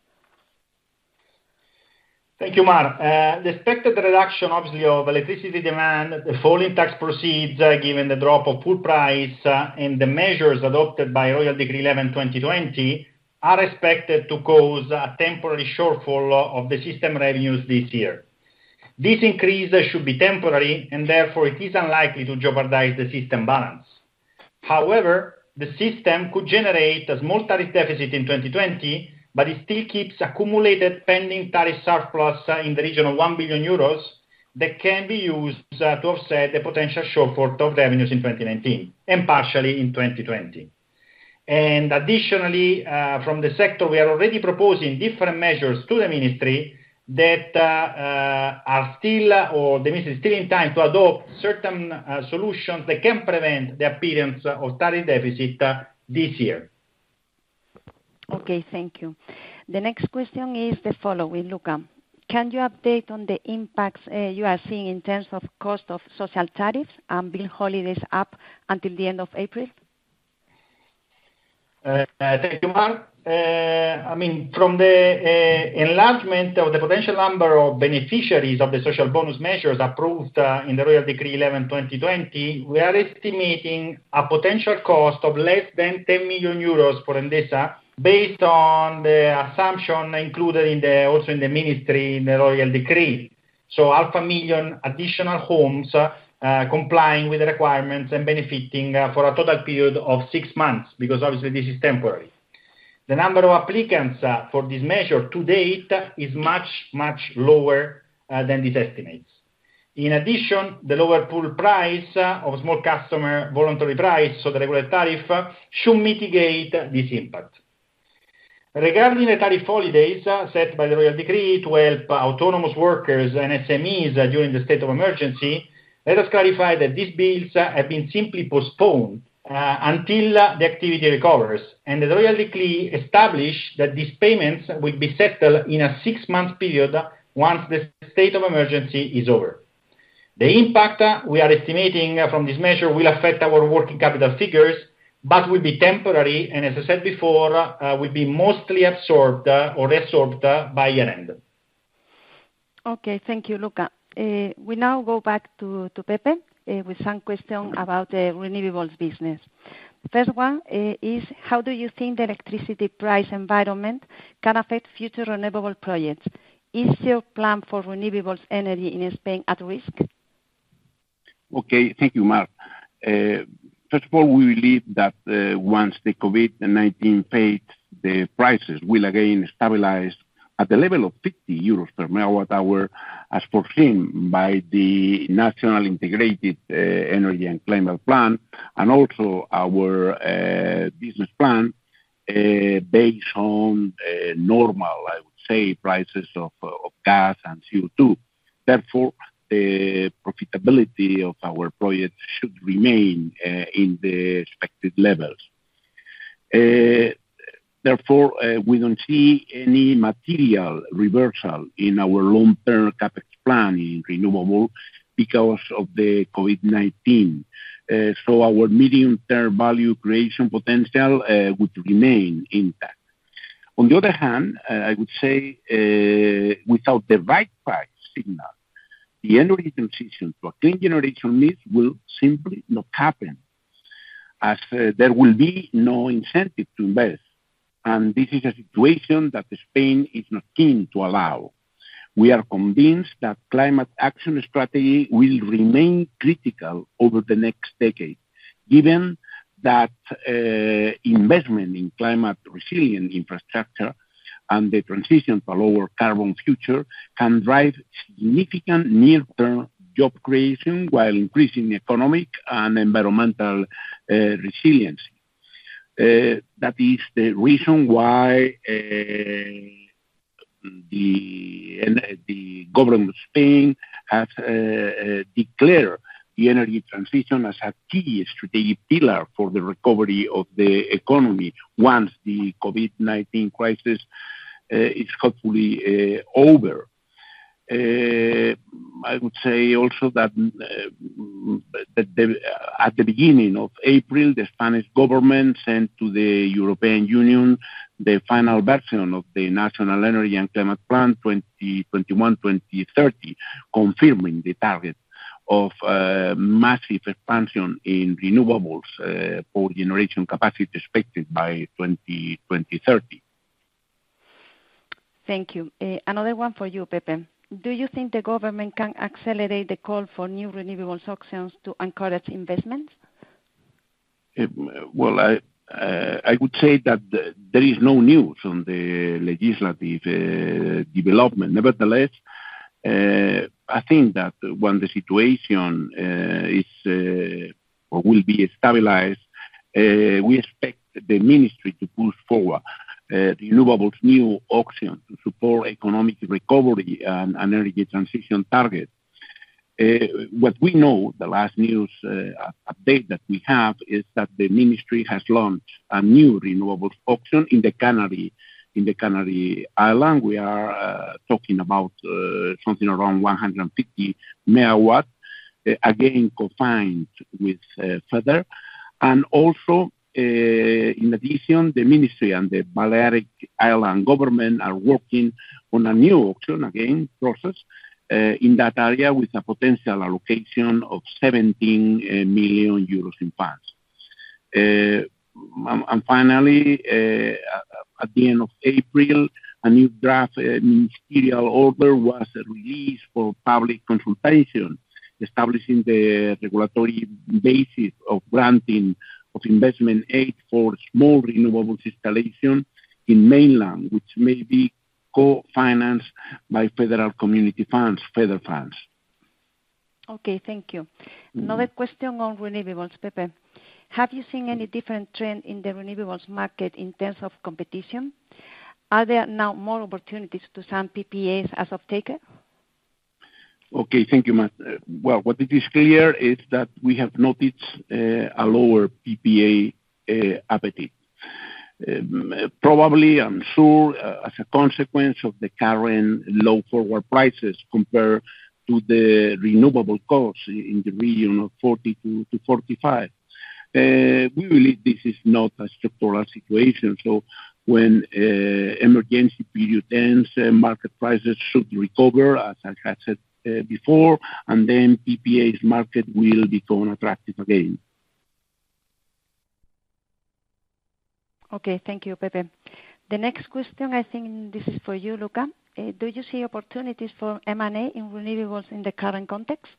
Speaker 3: Thank you, Mar. Uh, the expected reduction, obviously, of electricity demand, the fall in tax proceeds, uh, given the drop of pool price, uh, and the measures adopted by Royal Decree eleven twenty twenty are expected to cause a temporary shortfall of the system revenues this year. This increase should be temporary, and therefore it is unlikely to jeopardize the system balance. However, the system could generate a small tariff deficit in twenty twenty, but it still keeps accumulated pending tariff surplus in the region of one billion euros that can be used uh, to offset the potential shortfall of revenues in twenty nineteen and partially in twenty twenty. And additionally, uh, from the sector, we are already proposing different measures to the ministry that uh, uh, are still, or the ministry is still in time to adopt certain uh, solutions that can prevent the appearance of tariff deficit uh, this year.
Speaker 1: Okay, thank you. The next question is the following, Luca. Can you update on the impacts uh, you are seeing in terms of cost of social tariffs and bill holidays up until the end of April?
Speaker 3: Uh, thank you, Mark. Uh, I mean, from the uh, enlargement of the potential number of beneficiaries of the social bonus measures approved uh, in the Royal Decree eleven twenty twenty, we are estimating a potential cost of less than ten million euros for Endesa, based on the assumption included in the, also in the ministry, in the Royal Decree. So half a million additional homes uh, uh, complying with the requirements and benefiting uh, for a total period of six months, because obviously this is temporary. The number of applicants uh, for this measure to date is much, much lower uh, than these estimates. In addition, the lower pool price uh, of small customer voluntary price, so the regular tariff, uh, should mitigate this impact. Regarding the tariff holidays uh, set by the Royal Decree to help autonomous workers and S M Es uh, during the state of emergency, let us clarify that these bills uh, have been simply postponed uh, until uh, the activity recovers, and the royal decree established that these payments will be settled in a six-month period once the state of emergency is over. The impact uh, we are estimating uh, from this measure will affect our working capital figures, but will be temporary, and as I said before, uh, will be mostly absorbed uh, or reabsorbed uh, by year-end. Okay, thank you, Luca. Uh, we now go back to, to Pepe uh, with some questions about the renewables business. The first one uh, is, how do you think the electricity price environment can affect future renewable projects? Is your plan for renewables energy in Spain at risk?
Speaker 2: Okay, thank you, Mark. Uh, first of all, we believe that uh, once the COVID nineteen fades, the prices will again stabilize at the level of fifty euros per megawatt hour, as foreseen by the National Integrated uh, Energy and Climate Plan, and also our uh, business plan, uh, based on uh, normal, I would say, prices of, uh, of gas and C O two. Therefore, the profitability of our projects should remain uh, in the expected levels. Uh, Therefore, uh, we don't see any material reversal in our long-term capex plan in renewable because of the COVID nineteen. Uh, so our medium-term value creation potential uh, would remain intact. On the other hand, uh, I would say uh, without the right price signal, the energy transition to a clean generation mix will simply not happen, as uh, there will be no incentive to invest. And this is a situation that Spain is not keen to allow. We are convinced that climate action strategy will remain critical over the next decade, given that uh, investment in climate resilient infrastructure and the transition to a lower carbon future can drive significant near-term job creation while increasing economic and environmental uh, resiliency. Uh, that is the reason why uh, the, uh, the government of Spain has uh, uh, declared the energy transition as a key strategic pillar for the recovery of the economy once the COVID nineteen crisis uh, is hopefully uh, over. Uh, I would say also that, uh, that the, uh, at the beginning of April, the Spanish government sent to the European Union the final version of the National Energy and Climate Plan twenty twenty-one to twenty thirty, confirming the target of uh, massive expansion in renewables uh, power generation capacity expected by twenty thirty.
Speaker 1: Thank you. Uh, another one for you, Pepe. Do you think the government can accelerate the call for new renewables auctions to encourage investments?
Speaker 2: Uh, well, I, uh, I would say that the, there is no news on the legislative uh, development. Nevertheless, uh, I think that when the situation uh, is uh, or will be stabilized, uh, we expect the ministry to push forward Uh, renewables new auction to support economic recovery and energy transition targets. Uh, what we know, the last news uh, update that we have, is that the ministry has launched a new renewables auction in the Canary, in the Canary Island. We are uh, talking about uh, something around one hundred fifty megawatts, uh, again confined with uh, feather, and also. Uh, in addition, the ministry and the Balearic Island government are working on a new auction, again, process uh, in that area with a potential allocation of seventeen uh, million euros in funds. Uh, and, and finally, uh, at the end of April, a new draft uh, ministerial order was released for public consultation, establishing the regulatory basis of granting of investment aid for small renewables installation in mainland, which may be co-financed by federal community funds, federal funds.
Speaker 1: Okay, thank you. Mm-hmm. Another question on renewables, Pepe. Have you seen any different trend in the renewables market in terms of competition? Are there now more opportunities to sign P P As as off-taker?
Speaker 2: Okay, thank you, Matt. Uh, well, what it is clear is that we have noticed uh, a lower P P A uh, appetite. Um, probably, I'm sure, uh, as a consequence of the current low forward prices compared to the renewable costs in the region of forty to, to forty-five. Uh, we believe this is not a structural situation. So when uh, emergency period ends, uh, market prices should recover, as I had said uh, before, and then P P A's market will become attractive again.
Speaker 1: Okay, thank you, Pepe. The next question, I think this is for you, Luca. Uh, do you see opportunities for M and A in renewables in the current context?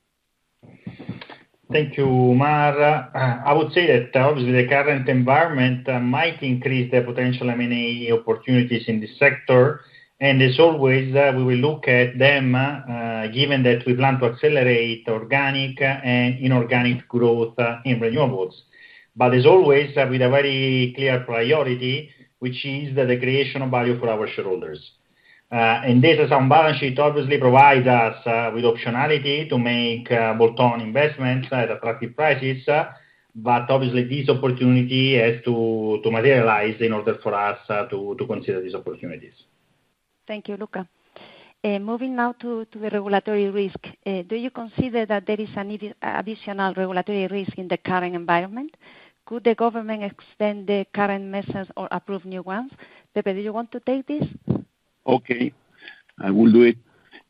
Speaker 3: Thank you, Mar. Uh, I would say that uh, obviously the current environment uh, might increase the potential M and A opportunities in this sector. And as always, uh, we will look at them, uh, given that we plan to accelerate organic and inorganic growth uh, in renewables. But as always, uh, with a very clear priority, which is the, the creation of value for our shareholders. Uh, Endesa's sound balance sheet obviously provides us uh, with optionality to make uh, bolt-on investments at attractive prices, uh, but obviously this opportunity has to, to materialize in order for us uh, to, to consider these opportunities.
Speaker 1: Thank you, Luca. Uh, moving now to, to the regulatory risk, uh, do you consider that there is an additional regulatory risk in the current environment? Could the government extend the current measures or approve new ones? Pepe, do you want to take this?
Speaker 2: Okay, I will do it.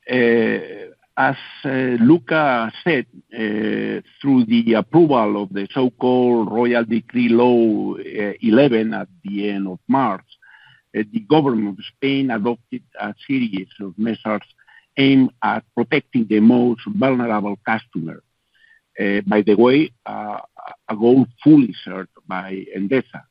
Speaker 2: Uh, as uh, Luca said, uh, through the approval of the so-called Royal Decree Law uh, eleven at the end of March, uh, the government of Spain adopted a series of measures aimed at protecting the most vulnerable customers. Uh, by the way, uh, a goal fully shared by Endesa.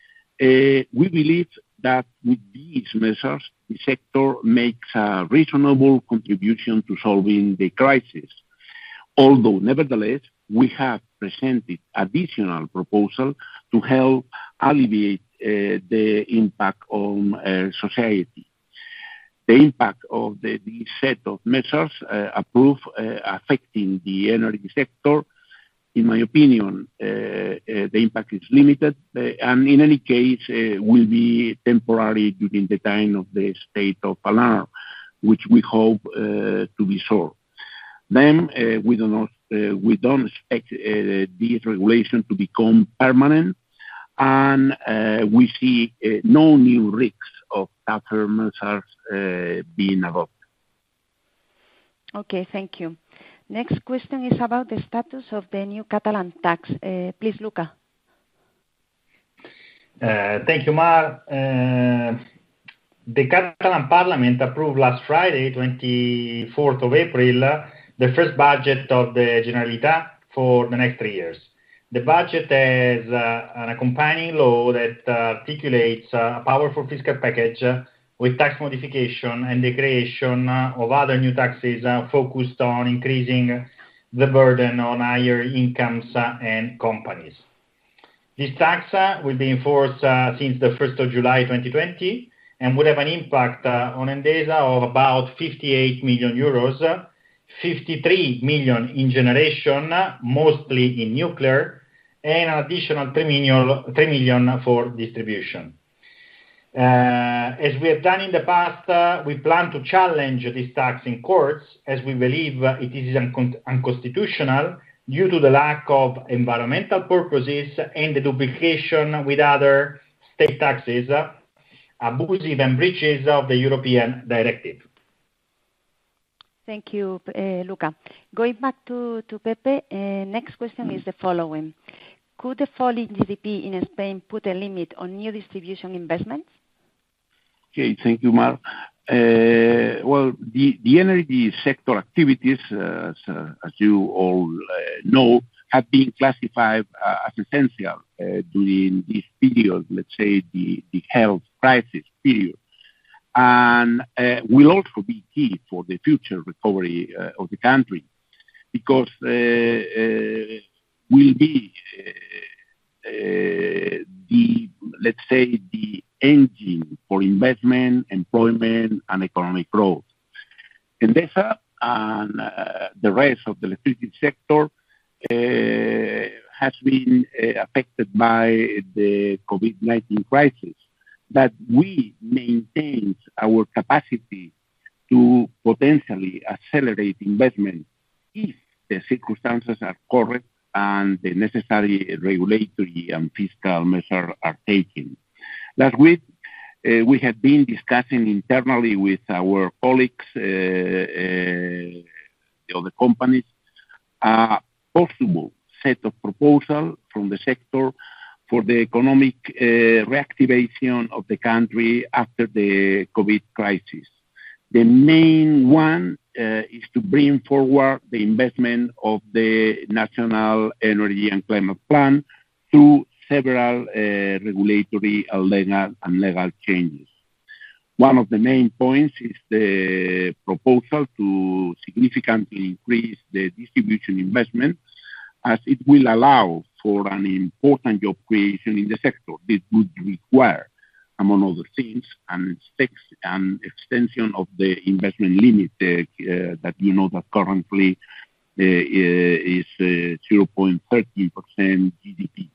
Speaker 2: Uh, we believe that with these measures, the sector makes a reasonable contribution to solving the crisis. Although, nevertheless, we have presented additional proposals to help alleviate uh, the impact on uh, society. The impact of the, the set of measures uh, approved uh, affecting the energy sector, in my opinion, uh, uh, the impact is limited, uh, and in any case uh, will be temporary during the time of the state of alarm, which we hope uh, to be short. Then uh, we don't know, uh, we don't expect uh, this regulation to become permanent, and uh, we see uh, no new risks of tougher measures uh, being adopted.
Speaker 1: Okay, thank you. Next question is about the status of the new Catalan tax. Uh, please, Luca.
Speaker 3: Uh, thank you, Mar. Uh, the Catalan Parliament approved last Friday, twenty-fourth of April, uh, the first budget of the Generalitat for the next three years. The budget has uh, an accompanying law that uh, articulates uh, a powerful fiscal package uh, with tax modification and the creation uh, of other new taxes uh, focused on increasing the burden on higher incomes uh, and companies. This tax uh, will be enforced uh, since the first of July twenty twenty and would have an impact uh, on Endesa of about fifty-eight million euros, fifty-three million in generation, mostly in nuclear, and an additional three million for distribution. Uh, as we have done in the past, uh, we plan to challenge this tax in courts as we believe uh, it is un- unconstitutional due to the lack of environmental purposes and the duplication with other state taxes, uh, abusive and breaches of the European directive.
Speaker 1: Thank you, uh, Luca. Going back to, to Pepe, uh, next question is the following. Could the falling G D P in Spain put a limit on new distribution investments?
Speaker 2: Okay, thank you, Mar. Uh, well, the, the energy sector activities, uh, as, uh, as you all uh, know, have been classified uh, as essential uh, during this period, let's say the, the health crisis period, and uh, will also be key for the future recovery uh, of the country, because uh, uh, will be uh, uh, the, let's say, the engine for investment, employment, and economic growth. Endesa and uh, the rest of the electricity sector uh, has been uh, affected by the COVID nineteen crisis, but we maintain our capacity to potentially accelerate investment if the circumstances are correct and the necessary regulatory and fiscal measures are taken. Last week, uh, we have been discussing internally with our colleagues, uh, uh, the other companies, a possible set of proposals from the sector for the economic uh, reactivation of the country after the COVID crisis. The main one uh, is to bring forward the investment of the National Energy and Climate Plan through several uh, regulatory and legal, and legal changes. One of the main points is the proposal to significantly increase the distribution investment, as it will allow for an important job creation in the sector. This would require, among other things, an, an extension of the investment limit uh, uh, that you know that currently uh, is uh, zero point one three percent G D P.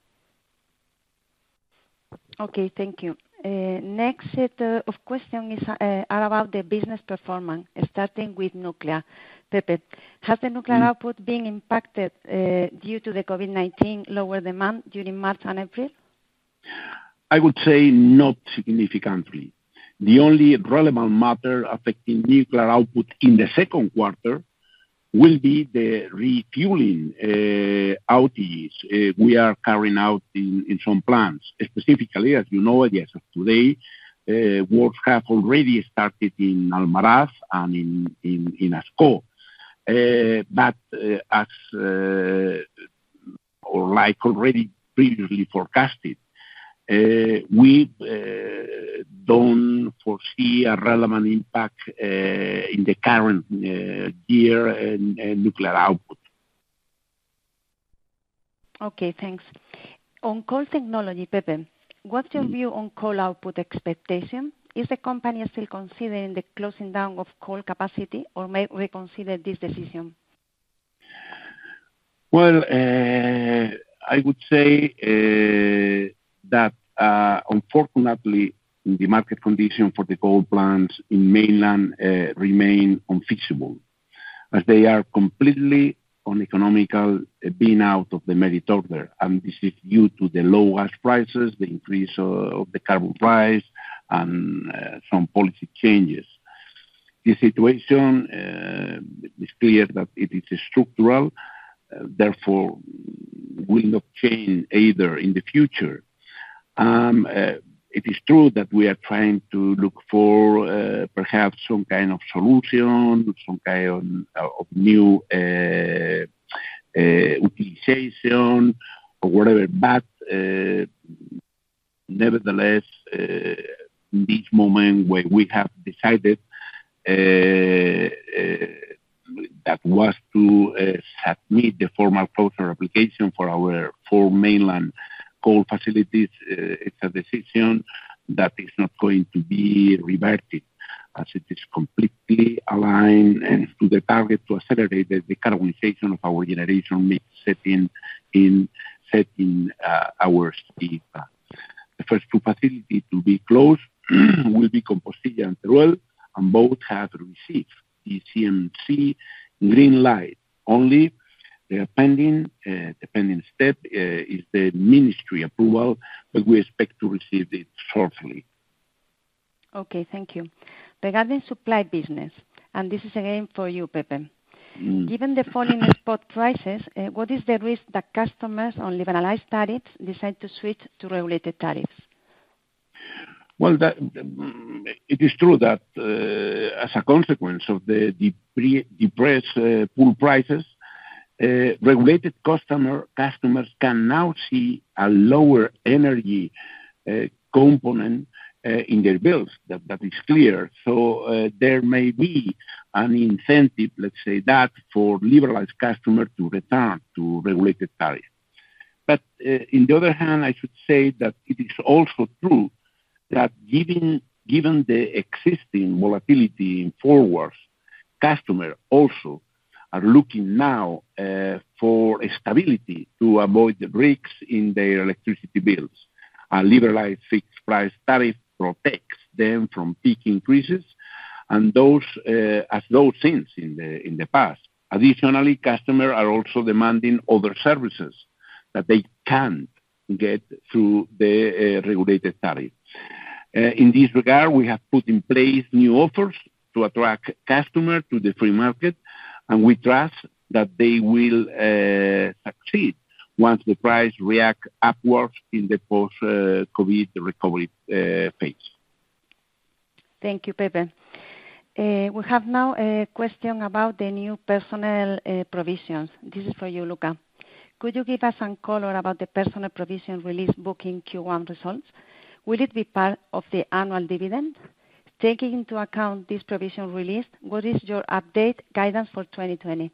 Speaker 1: Okay, thank you. Uh, next set uh, of questions is, uh, are about the business performance, starting with nuclear. Pepe, has the nuclear mm. output been impacted uh, due to the COVID nineteen lower demand during March and April?
Speaker 2: I would say not significantly. The only relevant matter affecting nuclear output in the second quarter will be the refueling uh, outages uh, we are carrying out in, in some plants. Specifically, as you know, yes, today, uh, works have already started in Almaraz and in, in, in Ascó. Uh, but uh, as, uh, or like already previously forecasted, Uh, we uh, don't foresee a relevant impact uh, in the current uh, year in, in nuclear output.
Speaker 1: Okay, thanks. On coal technology, Pepe, what's your mm. view on coal output expectation? Is the company still considering the closing down of coal capacity, or may reconsider this decision?
Speaker 2: Well, uh, I would say uh, that uh, unfortunately the market conditions for the coal plants in mainland uh, remain unfeasible, as they are completely uneconomical uh, being out of the merit order, and this is due to the low gas prices, the increase uh, of the carbon price, and uh, some policy changes. This situation uh, is clear that it is structural, uh, therefore will not change either in the future. Um, uh, it is true that we are trying to look for uh, perhaps some kind of solution, some kind of, of new uh, uh, utilization or whatever, but uh, nevertheless, uh, in this moment where we have decided uh, uh, that was to uh, submit the formal closure application for our four mainland coal facilities, uh, it's a decision that is not going to be reverted, as it is completely aligned and to the target to accelerate the decarbonization of our generation mix, setting in setting uh, our strategic plan. The first two facilities to be closed will be Compostilla and Teruel, and both have received the C M C green light. Only the pending, uh, the pending step uh, is the ministry approval, but we expect to receive it shortly.
Speaker 1: Okay, thank you. Regarding supply business, and this is again for you, Pepe. Mm. Given the falling spot prices, uh, what is the risk that customers on liberalized tariffs decide to switch to regulated tariffs?
Speaker 2: Well, that, it is true that uh, as a consequence of the depre- depressed uh, pool prices, Uh, regulated customer customers can now see a lower energy uh, component uh, in their bills. That, that is clear. So uh, there may be an incentive, let's say that, for liberalized customers to return to regulated tariffs. But uh, in the other hand, I should say that it is also true that given, given the existing volatility in forwards, customers also are looking now uh, for stability to avoid the risks in their electricity bills. A liberalized fixed price tariff protects them from peak increases and those uh, as those seen in the in the past. Additionally, customers are also demanding other services that they can't get through the uh, regulated tariff. Uh, in this regard, we have put in place new offers to attract customers to the free market, and we trust that they will uh, succeed once the price reacts upwards in the post-COVID uh, recovery uh, phase.
Speaker 1: Thank you, Pepe. Uh, we have now a question about the new personnel uh, provisions. This is for you, Luca. Could you give us some color about the personnel provision release book in Q one results? Will it be part of the annual dividend? Taking into account this provision release, what is your update guidance for twenty twenty?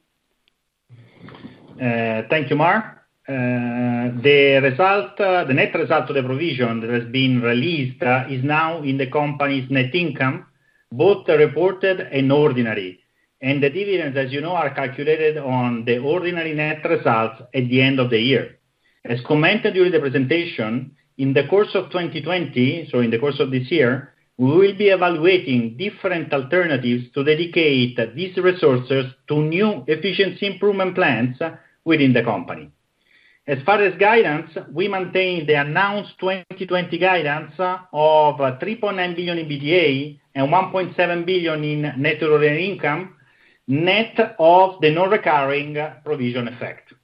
Speaker 3: Uh, thank you, Mar. Uh, the result, uh, the net result of the provision that has been released uh, is now in the company's net income, both reported and ordinary. And the dividends, as you know, are calculated on the ordinary net results at the end of the year. As commented during the presentation, in the course of twenty twenty, so in the course of this year, we will be evaluating different alternatives to dedicate these resources to new efficiency improvement plans within the company. As far as guidance, we maintain the announced twenty twenty guidance of three point nine billion in E B T A and one point seven billion in net ordinary income, net of the non-recurring provision effect.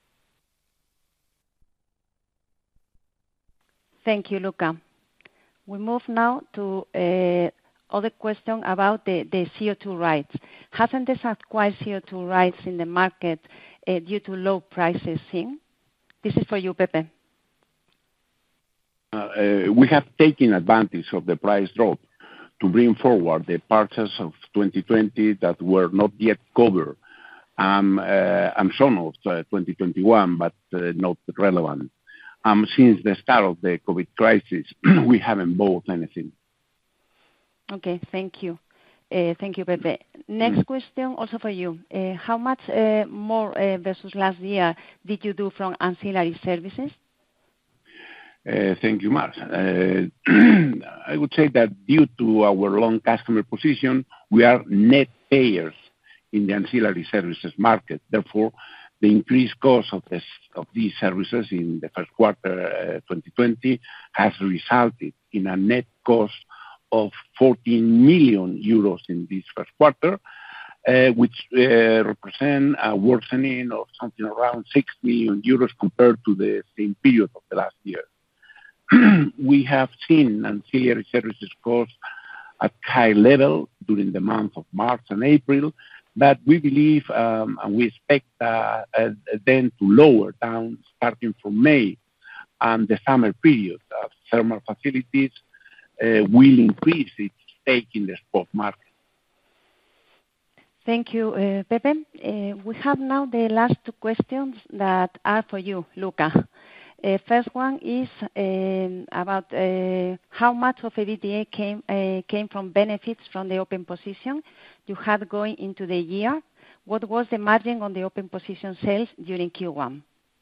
Speaker 1: Thank you, Luca. We move now to uh, other question about the, the C O two rights. Hasn't this acquired C O two rights in the market uh, due to low prices seen? This is for you, Pepe.
Speaker 2: Uh, uh, we have taken advantage of the price drop to bring forward the purchase of twenty twenty that were not yet covered, um, uh, and some of uh, twenty twenty-one, but uh, not relevant. Um, since the start of the COVID crisis, we haven't bought anything.
Speaker 1: Okay, thank you. Uh, thank you, Pepe. Next question, also for you. Uh, how much uh, more uh, versus last year did you do from ancillary services?
Speaker 2: Uh, thank you, Mark. Uh, I would say that due to our long customer position, we are net payers in the ancillary services market. Therefore, the increased cost of, this, of these services in the first quarter uh, twenty twenty has resulted in a net cost of fourteen million euros in this first quarter, uh, which uh, represent a worsening of something around six million euros compared to the same period of the last year. We have seen ancillary services costs at high level during the month of March and April, but we believe um, and we expect uh, uh, then to lower down starting from May and the summer period. Uh, thermal facilities uh, will increase its stake in the spot market.
Speaker 1: Thank you, uh, Pepe. Uh, we have now the last two questions that are for you, Luca. Uh, first one is um, about uh, how much of E B T A came uh, came from benefits from the open position you had going into the year. What was the margin on the open position sales during Q one?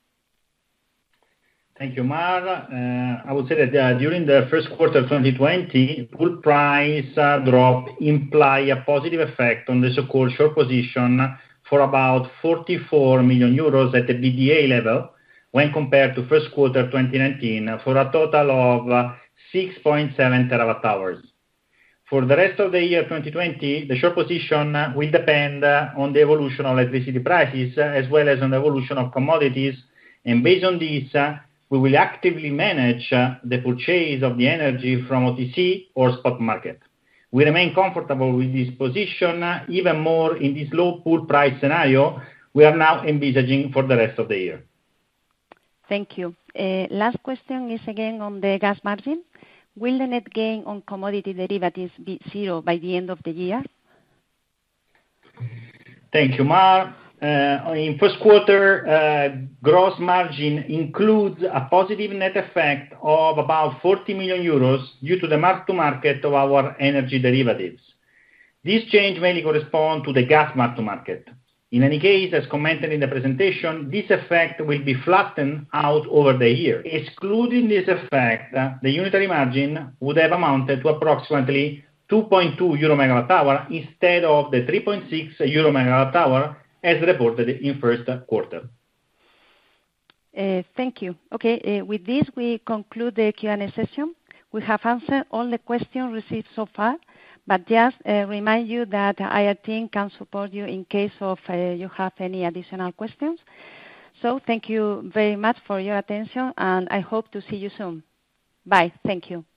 Speaker 3: Thank you, Mar. Uh, I would say that uh, during the first quarter of twenty twenty, pool price uh, drop imply a positive effect on the so-called short position for about forty-four million euros at the B D A level, when compared to first quarter twenty nineteen, for a total of uh, six point seven terawatt hours. For the rest of the year twenty twenty, the short position uh, will depend uh, on the evolution of electricity prices, uh, as well as on the evolution of commodities, and based on this, uh, we will actively manage uh, the purchase of the energy from O T C or spot market. We remain comfortable with this position, uh, even more in this low pool price scenario we are now envisaging for the rest of the year.
Speaker 1: Thank you. Uh, last question is again on the gas margin. Will the net gain on commodity derivatives be zero by the end of the year?
Speaker 3: Thank you, Mar. Uh, in first quarter, uh, gross margin includes a positive net effect of about forty million euros due to the mark-to-market of our energy derivatives. This change mainly corresponds to the gas mark-to-market. In any case, as commented in the presentation, this effect will be flattened out over the year. Excluding this effect, the unitary margin would have amounted to approximately two point two euro megawatt hour instead of the three point six euro megawatt hour as reported in first quarter.
Speaker 1: Uh, thank you. Okay, uh, with this we conclude the Q and A session. We have answered all the questions received so far, but just uh, remind you that I R team can support you in case of uh, you have any additional questions. So thank you very much for your attention, and I hope to see you soon. Bye. Thank you.